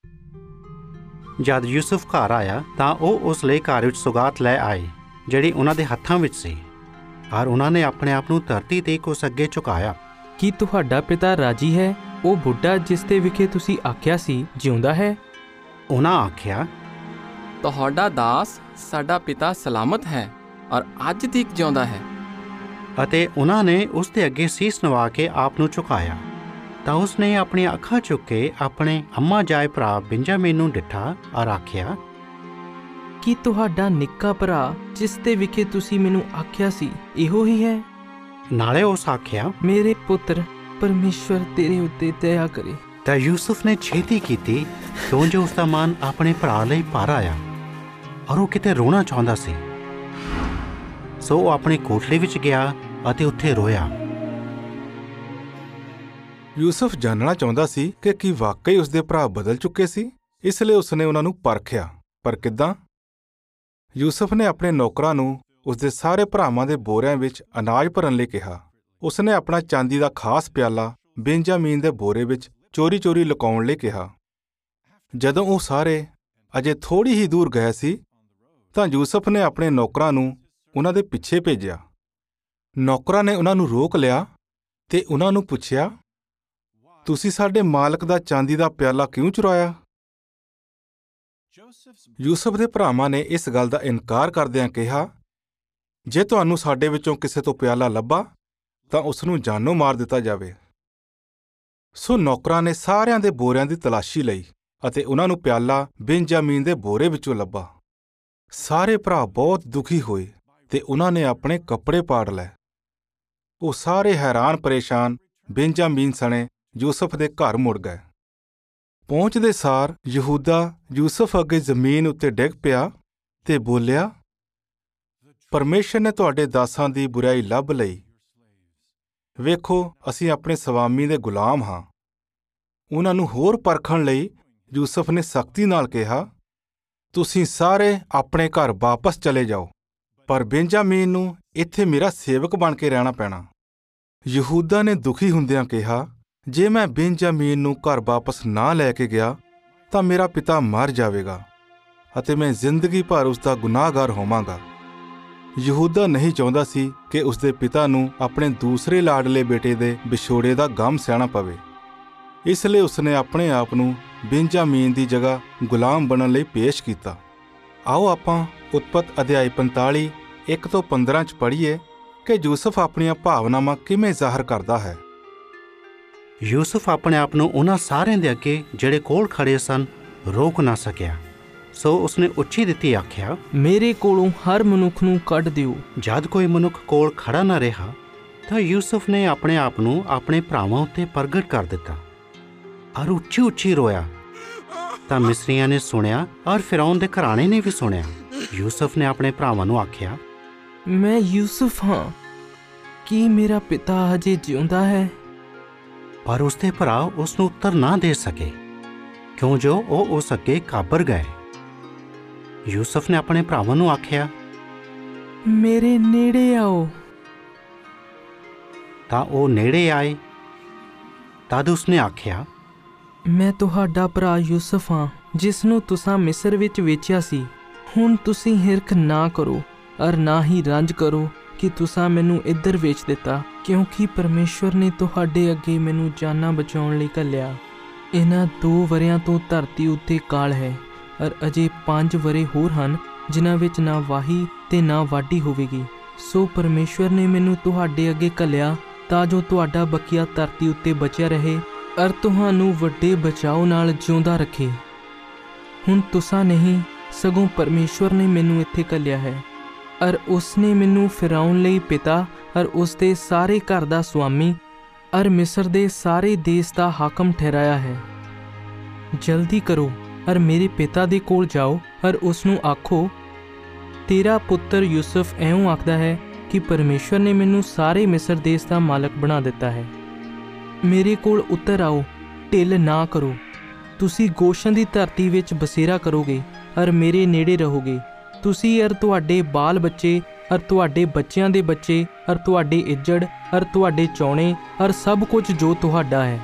ਜਦ ਯੂਸਫ ਘਰ ਆਇਆ ਤਾਂ ਉਹ ਉਸ ਲਈ ਘਰ ਵਿੱਚ ਸੁਗਾਤ ਲੈ ਆਏ ਜਿਹੜੀ ਉਹਨਾਂ ਦੇ ਹੱਥਾਂ ਵਿੱਚ ਸੀ, ਔਰ ਉਹਨਾਂ ਨੇ ਆਪਣੇ ਆਪ ਨੂੰ ਧਰਤੀ ਤੇ ਉਸ ਅੱਗੇ ਝੁਕਾਇਆ। ਕੀ ਤੁਹਾਡਾ ਪਿਤਾ ਰਾਜੀ ਹੈ? ਉਹ ਬੁੱਢਾ ਜਿਸ ਦੇ ਵਿਖੇ ਤੁਸੀਂ ਆਖਿਆ ਸੀ ਜਿਉਂਦਾ ਹੈ? ਉਹਨਾਂ ਆਖਿਆ, ਤੁਹਾਡਾ ਦਾਸ ਸਾਡਾ ਪਿਤਾ ਸਲਾਮਤ ਹੈ ਔਰ ਅੱਜ ਤੱਕ ਜਿਉਂਦਾ ਹੈ। ਅਤੇ ਉਹਨਾਂ ਨੇ ਉਸ ਦੇ ਅੱਗੇ ਸੀਸ ਨਵਾ ਕੇ ਆਪ ਨੂੰ ਝੁਕਾਇਆ। ਤਾਂ ਉਸ ਨੇ ਆਪਣੀਆਂ ਅੱਖਾਂ ਚੁੱਕ ਕੇ ਆਪਣੇ ਅੰਮਾ ਜਾਏ ਭਰਾ ਬਿੰਜਾਮੀਨ ਨੂੰ ਡਿੱਠਾ ਔਰ ਆਖਿਆ, ਕੀ ਤੁਹਾਡਾ ਨਿੱਕਾ ਭਰਾ ਜਿਸ ਦੇ ਵਿਖੇ ਤੁਸੀਂ ਮੈਨੂੰ ਆਖਿਆ ਸੀ ਇਹੋ ਹੀ ਹੈ? ਨਾਲੇ ਉਸ ਆਖਿਆ, ਮੇਰੇ ਪੁੱਤਰ, ਪਰਮੇਸ਼ਵਰ ਤੇਰੇ ਉੱਤੇ ਦਇਆ ਕਰੇ। ਤਾਂ ਯੂਸਫ ਨੇ ਛੇਤੀ ਕੀਤੀ ਕਿਉਂ ਜੋ ਉਸ ਦਾ ਮਨ ਆਪਣੇ ਭਰਾ ਲਈ ਭਰ ਆਇਆ ਔਰ ਉਹ ਕਿਤੇ ਰੋਣਾ ਚਾਹੁੰਦਾ ਸੀ। ਸੋ ਉਹ ਆਪਣੀ ਕੋਠੜੀ ਵਿੱਚ ਗਿਆ ਅਤੇ ਉੱਥੇ ਰੋਇਆ। ਯੂਸਫ ਜਾਣਨਾ ਚਾਹੁੰਦਾ ਸੀ ਕਿ ਕੀ ਵਾਕਈ ਉਸਦੇ ਭਰਾ ਬਦਲ ਚੁੱਕੇ ਸੀ, ਇਸ ਲਈ ਉਸਨੇ ਉਹਨਾਂ ਨੂੰ ਪਰਖਿਆ। ਪਰ ਕਿੱਦਾਂ? ਯੂਸਫ ਨੇ ਆਪਣੇ ਨੌਕਰਾਂ ਨੂੰ ਉਸਦੇ ਸਾਰੇ ਭਰਾਵਾਂ ਦੇ ਬੋਰਿਆਂ ਵਿੱਚ ਅਨਾਜ ਭਰਨ ਲਈ ਕਿਹਾ। ਉਸਨੇ ਆਪਣਾ ਚਾਂਦੀ ਦਾ ਖਾਸ ਪਿਆਲਾ ਬਿੰਜਾਮੀਨ ਦੇ ਬੋਰੇ ਵਿੱਚ ਚੋਰੀ-ਚੋਰੀ ਲੁਕਾਉਣ ਲਈ ਕਿਹਾ। ਜਦੋਂ ਉਹ ਸਾਰੇ ਅਜੇ ਥੋੜ੍ਹੀ ਹੀ ਦੂਰ ਗਏ ਸੀ ਤਾਂ ਯੂਸਫ ਨੇ ਆਪਣੇ ਨੌਕਰਾਂ ਨੂੰ ਉਹਨਾਂ ਦੇ ਪਿੱਛੇ ਭੇਜਿਆ। ਨੌਕਰਾਂ ਨੇ ਉਹਨਾਂ ਨੂੰ ਰੋਕ ਲਿਆ ਤੇ ਉਹਨਾਂ ਨੂੰ ਪੁੱਛਿਆ, ਤੁਸੀਂ ਸਾਡੇ ਮਾਲਕ ਦਾ ਚਾਂਦੀ ਦਾ ਪਿਆਲਾ ਕਿਉਂ ਚੁਰਾਇਆ? ਯੂਸਫ ਦੇ ਭਰਾਵਾਂ ਨੇ ਇਸ ਗੱਲ ਦਾ ਇਨਕਾਰ ਕਰਦਿਆਂ ਕਿਹਾ, ਜੇ ਤੁਹਾਨੂੰ ਸਾਡੇ ਵਿੱਚੋਂ ਕਿਸੇ ਤੋਂ ਪਿਆਲਾ ਲੱਭਾ ਤਾਂ ਉਸ ਨੂੰ ਜਾਨੋਂ ਮਾਰ ਦਿੱਤਾ ਜਾਵੇ। ਸੋ ਨੌਕਰਾਂ ਨੇ ਸਾਰਿਆਂ ਦੇ ਬੋਰਿਆਂ ਦੀ ਤਲਾਸ਼ੀ ਲਈ ਅਤੇ ਉਹਨਾਂ ਨੂੰ ਪਿਆਲਾ ਬਿੰਜਾਮੀਨ ਦੇ ਬੋਰੇ ਵਿੱਚੋਂ ਲੱਭਾ। ਸਾਰੇ ਭਰਾ ਬਹੁਤ ਦੁਖੀ ਹੋਏ ਤੇ ਉਹਨਾਂ ਨੇ ਆਪਣੇ ਕੱਪੜੇ ਪਾੜ ਲਏ। ਉਹ ਸਾਰੇ ਹੈਰਾਨ ਪਰੇਸ਼ਾਨ ਬਿੰਜਾਮੀਨ ਸਣੇ ਯੂਸਫ ਦੇ ਘਰ ਮੁੜ ਗਏ। ਪਹੁੰਚਦੇ ਸਾਰ ਯਹੂਦਾ ਯੂਸਫ ਅੱਗੇ ਜ਼ਮੀਨ ਉੱਤੇ ਡਿੱਗ ਪਿਆ ਤੇ ਬੋਲਿਆ, ਪਰਮੇਸ਼ਰ ਨੇ ਤੁਹਾਡੇ ਦਾਸਾਂ ਦੀ ਬੁਰਾਈ ਲੱਭ ਲਈ। ਵੇਖੋ, ਅਸੀਂ ਆਪਣੇ ਸਵਾਮੀ ਦੇ ਗੁਲਾਮ ਹਾਂ। ਉਹਨਾਂ ਨੂੰ ਹੋਰ ਪਰਖਣ ਲਈ ਯੂਸਫ ਨੇ ਸਖਤੀ ਨਾਲ ਕਿਹਾ, ਤੁਸੀਂ ਸਾਰੇ ਆਪਣੇ ਘਰ ਵਾਪਸ ਚਲੇ ਜਾਓ, ਪਰ ਬਿੰਜਾਮੀਨ ਨੂੰ ਇੱਥੇ ਮੇਰਾ ਸੇਵਕ ਬਣ ਕੇ ਰਹਿਣਾ ਪੈਣਾ। ਯਹੂਦਾ ਨੇ ਦੁਖੀ ਹੁੰਦਿਆਂ ਕਿਹਾ, ਜੇ ਮੈਂ ਬਿੰਜਾਮੀਨ ਨੂੰ ਘਰ ਵਾਪਸ ਨਾ ਲੈ ਕੇ ਗਿਆ ਤਾਂ ਮੇਰਾ ਪਿਤਾ ਮਰ ਜਾਵੇਗਾ ਅਤੇ ਮੈਂ ਜ਼ਿੰਦਗੀ ਭਰ ਉਸ ਦਾ ਗੁਨਾਹਗਾਰ ਹੋਵਾਂਗਾ। ਯਹੂਦਾ ਨਹੀਂ ਚਾਹੁੰਦਾ ਸੀ ਕਿ ਉਸਦੇ ਪਿਤਾ ਨੂੰ ਆਪਣੇ ਦੂਸਰੇ ਲਾਡਲੇ ਬੇਟੇ ਦੇ ਵਿਛੋੜੇ ਦਾ ਗਮ ਸਹਿਣਾ ਪਵੇ। ਇਸ ਲਈ ਉਸਨੇ ਆਪਣੇ ਆਪ ਨੂੰ ਬਿੰਜਾਮੀਨ ਦੀ ਜਗ੍ਹਾ ਗੁਲਾਮ ਬਣਨ ਲਈ ਪੇਸ਼ ਕੀਤਾ। ਆਓ ਆਪਾਂ ਉਤਪਤ ਅਧਿਆਇ ਪੰਤਾਲੀ ਇੱਕ ਤੋਂ ਪੰਦਰਾਂ 'ਚ ਪੜ੍ਹੀਏ ਕਿ ਯੂਸਫ ਆਪਣੀਆਂ ਭਾਵਨਾਵਾਂ ਕਿਵੇਂ ਜ਼ਾਹਰ ਕਰਦਾ ਹੈ। ਯੂਸਫ ਆਪਣੇ ਆਪ ਨੂੰ ਉਹਨਾਂ ਸਾਰਿਆਂ ਦੇ ਅੱਗੇ ਜਿਹੜੇ ਕੋਲ ਖੜੇ ਸਨ ਰੋਕ ਨਾ ਸਕਿਆ। ਸੋ ਉਸਨੇ ਉੱਚੀ ਦਿੱਤੀ ਆਖਿਆ, ਮੇਰੇ ਕੋਲੋਂ ਹਰ ਮਨੁੱਖ ਨੂੰ ਕੱਢ ਦਿਓ। ਜਦ ਕੋਈ ਮਨੁੱਖ ਕੋਲ ਖੜਾ ਨਾ ਰਿਹਾ ਤਾਂ ਯੂਸਫ ਨੇ ਆਪਣੇ ਆਪ ਨੂੰ ਆਪਣੇ ਭਰਾਵਾਂ ਉੱਤੇ ਪ੍ਰਗਟ ਕਰ ਦਿੱਤਾ ਔਰ ਉੱਚੀ ਉੱਚੀ ਰੋਇਆ। ਤਾਂ ਮਿਸਰੀਆਂ ਨੇ ਸੁਣਿਆ ਔਰ ਫਿਰੌਨ ਦੇ ਘਰਾਣੇ ਨੇ ਵੀ ਸੁਣਿਆ। ਯੂਸਫ ਨੇ ਆਪਣੇ ਭਰਾਵਾਂ ਨੂੰ ਆਖਿਆ, ਮੈਂ ਯੂਸਫ ਹਾਂ, ਕੀ ਮੇਰਾ ਪਿਤਾ ਅਜੇ ਜਿਉਂਦਾ ਹੈ? ਪਰ ਉਸਦੇ ਭਰਾ ਉਸ ਨੂੰ ਉੱਤਰ ਨਾ ਦੇ ਸਕੇ ਕਿਉਂ ਜੋ ਉਹ ਉਸ ਅੱਗੇ ਕਾਬਰ ਗਏ। ਯੂਸਫ ਨੇ ਆਪਣੇ ਭਰਾਵਾਂ ਨੂੰ ਆਖਿਆ, ਮੇਰੇ ਨੇੜੇ ਆਓ। ਤਾਂ ਉਹ ਨੇੜੇ ਆਏ। ਤਦ ਉਸਨੇ ਆਖਿਆ, ਮੈਂ ਤੁਹਾਡਾ ਭਰਾ ਯੂਸਫ ਹਾਂ, ਜਿਸ ਨੂੰ ਤੁਸਾਂ ਮਿਸਰ ਵਿੱਚ ਵੇਚਿਆ ਸੀ। ਹੁਣ ਤੁਸੀਂ ਹਿਰਖ ਨਾ ਕਰੋ ਔਰ ਨਾ ਹੀ ਰੰਜ ਕਰੋ ਕਿ ਤੁਸਾਂ ਮੈਨੂੰ ਇੱਧਰ ਵੇਚ ਦਿੱਤਾ, ਕਿਉਂਕਿ ਪਰਮੇਸ਼ਵਰ ਨੇ ਤੁਹਾਡੇ ਅੱਗੇ ਮੈਨੂੰ ਜਾਨਾਂ ਬਚਾਉਣ ਲਈ ਘੱਲਿਆ। ਇਹਨਾਂ ਦੋ ਵਰਿਆਂ ਤੋਂ ਧਰਤੀ ਉੱਤੇ ਕਾਲ ਹੈ, ਅਰ ਅਜੇ ਪੰਜ ਵਰੇ ਹੋਰ ਹਨ ਜਿਨ੍ਹਾਂ ਵਿੱਚ ਨਾ ਵਾਹੀ ਤੇ ਨਾ ਵਾਢੀ ਹੋਵੇਗੀ। ਸੋ ਪਰਮੇਸ਼ਵਰ ਨੇ ਮੈਨੂੰ ਤੁਹਾਡੇ ਅੱਗੇ ਘੱਲਿਆ ਤਾਂ ਜੋ ਤੁਹਾਡਾ ਬਕੀਆ ਧਰਤੀ ਉੱਤੇ ਬਚਿਆ ਰਹੇ ਅਰ ਤੁਹਾਨੂੰ ਵੱਡੇ ਬਚਾਓ ਨਾਲ ਜਿਉਂਦਾ ਰੱਖੇ। ਹੁਣ ਤੁਸਾਂ ਨਹੀਂ ਸਗੋਂ ਪਰਮੇਸ਼ਵਰ ਨੇ ਮੈਨੂੰ ਇੱਥੇ ਘੱਲਿਆ ਹੈ ਅਰ ਉਸ ਨੇ ਮੈਨੂੰ ਫਿਰਾਉਣ ਲਈ ਪਿਤਾ ਅਰ ਉਸ ਦੇ ਸਾਰੇ ਘਰ ਦਾ ਸੁਆਮੀ ਅਰ ਮਿਸਰ ਦੇ ਸਾਰੇ ਦੇਸ਼ ਦਾ ਹਾਕਮ ਠਹਿਰਾਇਆ ਹੈ। ਜਲਦੀ ਕਰੋ ਅਰ ਮੇਰੇ ਪਿਤਾ ਦੇ ਕੋਲ ਜਾਓ ਅਰ ਉਸ ਨੂੰ ਆਖੋ, ਤੇਰਾ ਪੁੱਤਰ ਯੂਸਫ ਇਉਂ ਆਖਦਾ ਹੈ ਕਿ ਪਰਮੇਸ਼ਵਰ ਨੇ ਮੈਨੂੰ ਸਾਰੇ ਮਿਸਰ ਦੇਸ਼ ਦਾ ਮਾਲਕ ਬਣਾ ਦਿੱਤਾ ਹੈ। ਮੇਰੇ ਕੋਲ ਉਤਰ ਆਓ, ਢਿੱਲ ਨਾ ਕਰੋ। ਤੁਸੀਂ ਗੋਸ਼ਨ ਦੀ ਧਰਤੀ ਵਿੱਚ ਬਸੇਰਾ ਕਰੋਗੇ ਅਰ ਮੇਰੇ ਨੇੜੇ ਰਹੋਗੇ, ਤੁਸੀਂ ਅਰ ਤੁਹਾਡੇ ਬਾਲ ਬੱਚੇ ਅਰ ਤੁਹਾਡੇ ਬੱਚਿਆਂ ਦੇ ਬੱਚੇ ਅਰ ਤੁਹਾਡੇ ਇੱਜੜ ਅਰ ਤੁਹਾਡੇ ਚੌਣੇ ਅਰ ਸਭ ਕੁਝ ਜੋ ਤੁਹਾਡਾ ਹੈ।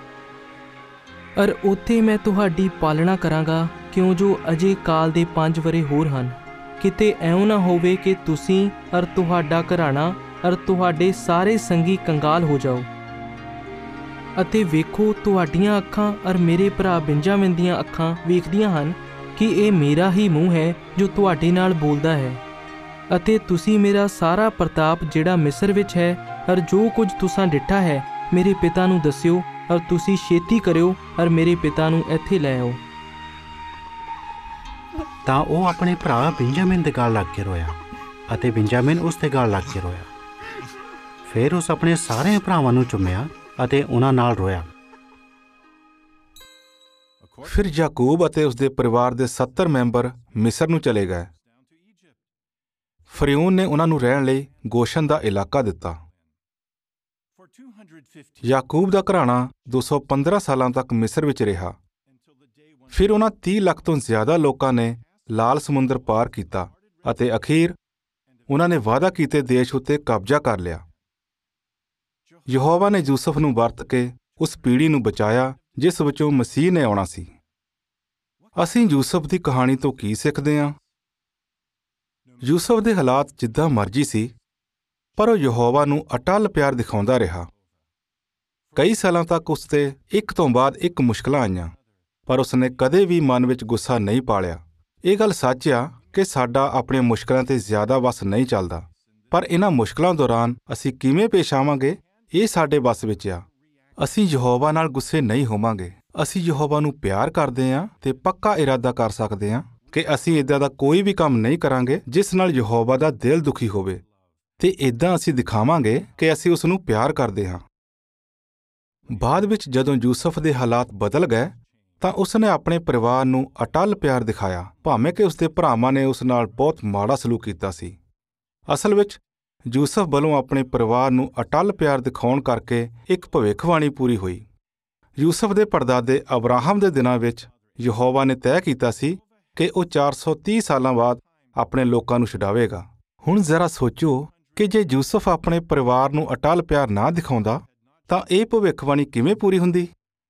ਅਰ ਉੱਥੇ ਮੈਂ ਤੁਹਾਡੀ ਪਾਲਣਾ ਕਰਾਂਗਾ, ਕਿਉਂ ਜੋ ਅਜੇ ਕਾਲ ਦੇ ਪੰਜ ਵਰੇ ਹੋਰ ਹਨ। ਕਿਤੇ ਐਉਂ ਨਾ ਹੋਵੇ ਕਿ ਤੁਸੀਂ ਅਰ ਤੁਹਾਡਾ ਘਰਾਣਾ ਅਰ ਤੁਹਾਡੇ ਸਾਰੇ ਸੰਗੀ ਕੰਗਾਲ ਹੋ ਜਾਓ। ਅਤੇ ਵੇਖੋ, ਤੁਹਾਡੀਆਂ ਅੱਖਾਂ ਅਰ ਮੇਰੇ ਭਰਾ ਬਿੰਜਾਮਿਨ ਦੀਆਂ ਅੱਖਾਂ ਵੇਖਦੀਆਂ ਹਨ ਕਿ ਇਹ ਮੇਰਾ ਹੀ ਮੂੰਹ ਹੈ ਜੋ ਤੁਹਾਡੇ ਨਾਲ ਬੋਲਦਾ ਹੈ। ਅਤੇ ਤੁਸੀਂ ਮੇਰਾ ਸਾਰਾ ਪ੍ਰਤਾਪ ਜਿਹੜਾ ਮਿਸਰ ਵਿੱਚ ਹੈ ਅਰ ਜੋ ਕੁਝ ਤੁਸਾਂ ਡਿੱਠਾ ਹੈ ਮੇਰੇ ਪਿਤਾ ਨੂੰ ਦੱਸਿਓ ਅਰ ਤੁਸੀਂ ਛੇਤੀ ਕਰਿਓ ਅਰ ਮੇਰੇ ਪਿਤਾ ਨੂੰ ਇੱਥੇ ਲੈ ਆਓ। ਤਾਂ ਉਹ ਆਪਣੇ ਭਰਾ ਬਿੰਜਾਮਿਨ ਦੇ ਗਲ ਲੱਗ ਕੇ ਰੋਇਆ ਅਤੇ ਬਿੰਜਾਮਿਨ ਉਸ ਦੇ ਗਲ ਲੱਗ ਕੇ ਰੋਇਆ। ਫਿਰ ਉਸ ਆਪਣੇ ਸਾਰੇ ਭਰਾਵਾਂ ਨੂੰ ਚੁੰਮਿਆ ਅਤੇ ਉਹਨਾਂ ਨਾਲ ਰੋਇਆ। ਫਿਰ ਯਾਕੂਬ ਅਤੇ ਉਸਦੇ ਪਰਿਵਾਰ ਦੇ ਸੱਤਰ ਮੈਂਬਰ ਮਿਸਰ ਨੂੰ ਚਲੇ ਗਏ। ਫਰਿਊਨ ਨੇ ਉਹਨਾਂ ਨੂੰ ਰਹਿਣ ਲਈ ਗੋਸ਼ਨ ਦਾ ਇਲਾਕਾ ਦਿੱਤਾ। ਯਾਕੂਬ ਦਾ ਘਰਾਣਾ ਦੋ ਸੌ ਪੰਦਰਾਂ ਸਾਲਾਂ ਤੱਕ ਮਿਸਰ ਵਿੱਚ ਰਿਹਾ। ਫਿਰ ਉਹਨਾਂ ਤੀਹ ਲੱਖ ਤੋਂ ਜ਼ਿਆਦਾ ਲੋਕਾਂ ਨੇ ਲਾਲ ਸਮੁੰਦਰ ਪਾਰ ਕੀਤਾ ਅਤੇ ਅਖੀਰ ਉਹਨਾਂ ਨੇ ਵਾਅਦਾ ਕੀਤੇ ਦੇਸ਼ ਉੱਤੇ ਕਬਜ਼ਾ ਕਰ ਲਿਆ। ਯਹੋਵਾ ਨੇ ਯੂਸਫ ਨੂੰ ਵਰਤ ਕੇ ਉਸ ਪੀੜ੍ਹੀ ਨੂੰ ਬਚਾਇਆ ਜਿਸ ਵਿੱਚੋਂ ਮਸੀਹ ਨੇ ਆਉਣਾ ਸੀ। ਅਸੀਂ ਯੂਸਫ ਦੀ ਕਹਾਣੀ ਤੋਂ ਕੀ ਸਿੱਖਦੇ ਹਾਂ? ਯੂਸਫ ਦੇ ਹਾਲਾਤ ਜਿੱਦਾਂ ਮਰਜ਼ੀ ਸੀ, ਪਰ ਉਹ ਯਹੋਵਾ ਨੂੰ ਅਟੱਲ ਪਿਆਰ ਦਿਖਾਉਂਦਾ ਰਿਹਾ। ਕਈ ਸਾਲਾਂ ਤੱਕ ਉਸ 'ਤੇ ਇੱਕ ਤੋਂ ਬਾਅਦ ਇੱਕ ਮੁਸ਼ਕਲਾਂ ਆਈਆਂ, ਪਰ ਉਸਨੇ ਕਦੇ ਵੀ ਮਨ ਵਿੱਚ ਗੁੱਸਾ ਨਹੀਂ ਪਾਲਿਆ। ਇਹ ਗੱਲ ਸੱਚ ਆ ਕਿ ਸਾਡਾ ਆਪਣੀਆਂ ਮੁਸ਼ਕਲਾਂ 'ਤੇ ਜ਼ਿਆਦਾ ਵੱਸ ਨਹੀਂ ਚੱਲਦਾ, ਪਰ ਇਹਨਾਂ ਮੁਸ਼ਕਲਾਂ ਦੌਰਾਨ ਅਸੀਂ ਕਿਵੇਂ ਪੇਸ਼ ਆਵਾਂਗੇ ਇਹ ਸਾਡੇ ਵੱਸ ਵਿੱਚ ਆ। ਅਸੀਂ ਯਹੋਵਾ ਨਾਲ ਗੁੱਸੇ ਨਹੀਂ ਹੋਵਾਂਗੇ। ਅਸੀਂ ਯਹੋਵਾ ਨੂੰ ਪਿਆਰ ਕਰਦੇ ਹਾਂ ਤੇ ਪੱਕਾ ਇਰਾਦਾ ਕਰ ਸਕਦੇ ਹਾਂ ਕਿ ਅਸੀਂ ਇੱਦਾਂ ਦਾ ਕੋਈ ਵੀ ਕੰਮ ਨਹੀਂ ਕਰਾਂਗੇ ਜਿਸ ਨਾਲ ਯਹੋਵਾ ਦਾ ਦਿਲ ਦੁਖੀ ਹੋਵੇ, ਤੇ ਇੱਦਾਂ ਅਸੀਂ ਦਿਖਾਵਾਂਗੇ ਕਿ ਅਸੀਂ ਉਸ ਨੂੰ ਪਿਆਰ ਕਰਦੇ ਹਾਂ। ਬਾਅਦ ਵਿੱਚ ਜਦੋਂ ਯੂਸਫ ਦੇ ਹਾਲਾਤ ਬਦਲ ਗਏ ਤਾਂ ਉਸਨੇ ਆਪਣੇ ਪਰਿਵਾਰ ਨੂੰ ਅਟੱਲ ਪਿਆਰ ਦਿਖਾਇਆ, ਭਾਵੇਂ ਕਿ ਉਸਦੇ ਭਰਾਵਾਂ ਨੇ ਉਸ ਨਾਲ ਬਹੁਤ ਮਾੜਾ ਸਲੂਕ ਕੀਤਾ ਸੀ। ਅਸਲ ਵਿੱਚ ਯੂਸਫ ਵੱਲੋਂ ਆਪਣੇ ਪਰਿਵਾਰ ਨੂੰ ਅਟੱਲ ਪਿਆਰ ਦਿਖਾਉਣ ਕਰਕੇ ਇੱਕ ਭਵਿੱਖਬਾਣੀ ਪੂਰੀ ਹੋਈ। ਯੂਸਫ ਦੇ ਪੜਦਾਦੇ ਅਬਰਾਹਮ ਦੇ ਦਿਨਾਂ ਵਿੱਚ ਯਹੋਵਾ ਨੇ ਤੈਅ ਕੀਤਾ ਸੀ ਕਿ ਉਹ ਚਾਰ ਸੌ ਤੀਹ ਸਾਲਾਂ ਬਾਅਦ ਆਪਣੇ ਲੋਕਾਂ ਨੂੰ ਛੁਡਾਵੇਗਾ। ਹੁਣ ਜ਼ਰਾ ਸੋਚੋ ਕਿ ਜੇ ਯੂਸਫ ਆਪਣੇ ਪਰਿਵਾਰ ਨੂੰ ਅਟੱਲ ਪਿਆਰ ਨਾ ਦਿਖਾਉਂਦਾ ਤਾਂ ਇਹ ਭਵਿੱਖਬਾਣੀ ਕਿਵੇਂ ਪੂਰੀ ਹੁੰਦੀ?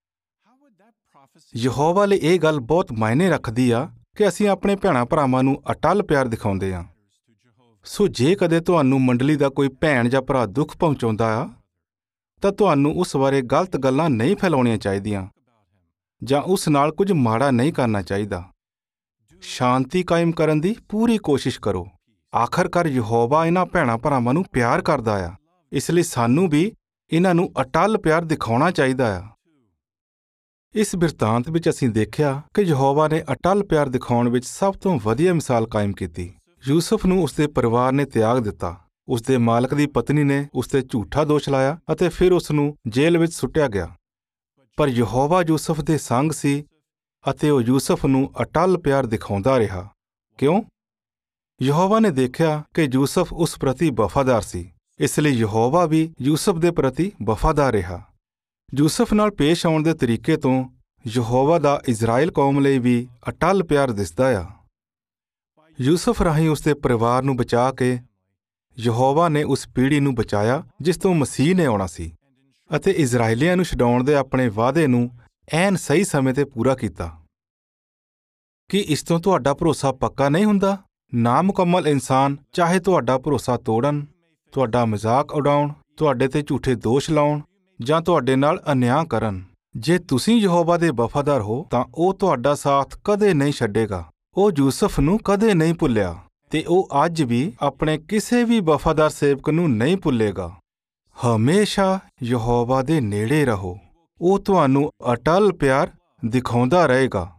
ਯਹੋਵਾ ਲਈ ਇਹ ਗੱਲ ਬਹੁਤ ਮਾਇਨੇ ਰੱਖਦੀ ਆ ਕਿ ਅਸੀਂ ਆਪਣੇ ਭੈਣਾਂ ਭਰਾਵਾਂ ਨੂੰ ਅਟੱਲ ਪਿਆਰ ਦਿਖਾਉਂਦੇ ਹਾਂ। ਸੋ ਜੇ ਕਦੇ ਤੁਹਾਨੂੰ ਮੰਡਲੀ ਦਾ ਕੋਈ ਭੈਣ ਜਾਂ ਭਰਾ ਦੁੱਖ ਪਹੁੰਚਾਉਂਦਾ ਆ ਤਾਂ ਤੁਹਾਨੂੰ ਉਸ ਬਾਰੇ ਗਲਤ ਗੱਲਾਂ ਨਹੀਂ ਫੈਲਾਉਣੀਆਂ ਚਾਹੀਦੀਆਂ ਜਾਂ ਉਸ ਨਾਲ ਕੁਝ ਮਾੜਾ ਨਹੀਂ ਕਰਨਾ ਚਾਹੀਦਾ। ਸ਼ਾਂਤੀ ਕਾਇਮ ਕਰਨ ਦੀ ਪੂਰੀ ਕੋਸ਼ਿਸ਼ ਕਰੋ। ਆਖਰਕਾਰ ਯਹੋਵਾ ਇਹਨਾਂ ਭੈਣਾਂ ਭਰਾਵਾਂ ਨੂੰ ਪਿਆਰ ਕਰਦਾ ਆ, ਇਸ ਲਈ ਸਾਨੂੰ ਵੀ ਇਹਨਾਂ ਨੂੰ ਅਟੱਲ ਪਿਆਰ ਦਿਖਾਉਣਾ ਚਾਹੀਦਾ ਆ। ਇਸ ਬਿਰਤਾਂਤ ਵਿੱਚ ਅਸੀਂ ਦੇਖਿਆ ਕਿ ਯਹੋਵਾ ਨੇ ਅਟੱਲ ਪਿਆਰ ਦਿਖਾਉਣ ਵਿੱਚ ਸਭ ਤੋਂ ਵਧੀਆ ਮਿਸਾਲ ਕਾਇਮ ਕੀਤੀ। ਯੂਸਫ ਨੂੰ ਉਸਦੇ ਪਰਿਵਾਰ ਨੇ ਤਿਆਗ ਦਿੱਤਾ। ਉਸਦੇ ਮਾਲਕ ਦੀ ਪਤਨੀ ਨੇ ਉਸ 'ਤੇ ਝੂਠਾ ਦੋਸ਼ ਲਾਇਆ ਅਤੇ ਫਿਰ ਉਸ ਨੂੰ ਜੇਲ੍ਹ ਵਿੱਚ ਸੁੱਟਿਆ ਗਿਆ। ਪਰ ਯਹੋਵਾ ਯੂਸਫ ਦੇ ਸੰਗ ਸੀ ਅਤੇ ਉਹ ਯੂਸਫ ਨੂੰ ਅਟੱਲ ਪਿਆਰ ਦਿਖਾਉਂਦਾ ਰਿਹਾ। ਕਿਉਂ? ਯਹੋਵਾ ਨੇ ਦੇਖਿਆ ਕਿ ਯੂਸਫ ਉਸ ਪ੍ਰਤੀ ਵਫ਼ਾਦਾਰ ਸੀ, ਇਸ ਲਈ ਯਹੋਵਾ ਵੀ ਯੂਸਫ ਦੇ ਪ੍ਰਤੀ ਵਫ਼ਾਦਾਰ ਰਿਹਾ। ਯੂਸਫ ਨਾਲ ਪੇਸ਼ ਆਉਣ ਦੇ ਤਰੀਕੇ ਤੋਂ ਯਹੋਵਾ ਦਾ ਇਜ਼ਰਾਈਲ ਕੌਮ ਲਈ ਵੀ ਅਟੱਲ ਪਿਆਰ ਦਿਸਦਾ ਆ। ਯੂਸਫ ਰਾਹੀਂ ਉਸਦੇ ਪਰਿਵਾਰ ਨੂੰ ਬਚਾ ਕੇ ਯਹੋਵਾ ਨੇ ਉਸ ਪੀੜ੍ਹੀ ਨੂੰ ਬਚਾਇਆ ਜਿਸ ਤੋਂ ਮਸੀਹ ਨੇ ਆਉਣਾ ਸੀ, ਅਤੇ ਇਜ਼ਰਾਈਲੀਆਂ ਨੂੰ ਛਡਾਉਣ ਦੇ ਆਪਣੇ ਵਾਅਦੇ ਨੂੰ ਐਨ ਸਹੀ ਸਮੇਂ 'ਤੇ ਪੂਰਾ ਕੀਤਾ। ਕੀ ਇਸ ਤੋਂ ਤੁਹਾਡਾ ਭਰੋਸਾ ਪੱਕਾ ਨਹੀਂ ਹੁੰਦਾ? ਨਾਮੁਕੰਮਲ ਇਨਸਾਨ ਚਾਹੇ ਤੁਹਾਡਾ ਭਰੋਸਾ ਤੋੜਨ, ਤੁਹਾਡਾ ਮਜ਼ਾਕ ਉਡਾਉਣ, ਤੁਹਾਡੇ 'ਤੇ ਝੂਠੇ ਦੋਸ਼ ਲਾਉਣ ਜਾਂ ਤੁਹਾਡੇ ਨਾਲ ਅਨਿਆਂ ਕਰਨ, ਜੇ ਤੁਸੀਂ ਯਹੋਵਾ ਦੇ ਵਫ਼ਾਦਾਰ ਹੋ ਤਾਂ ਉਹ ਤੁਹਾਡਾ ਸਾਥ ਕਦੇ ਨਹੀਂ ਛੱਡੇਗਾ। ਉਹ ਯੂਸਫ ਨੂੰ ਕਦੇ ਨਹੀਂ ਭੁੱਲਿਆ ਤੇ ਉਹ ਅੱਜ ਵੀ ਆਪਣੇ ਕਿਸੇ ਵੀ ਵਫ਼ਾਦਾਰ ਸੇਵਕ ਨੂੰ ਨਹੀਂ ਭੁੱਲੇਗਾ। ਹਮੇਸ਼ਾ ਯਹੋਵਾ ਦੇ ਨੇੜੇ ਰਹੋ, ਉਹ ਤੁਹਾਨੂੰ ਅਟਲ ਪਿਆਰ ਦਿਖਾਉਂਦਾ ਰਹੇਗਾ।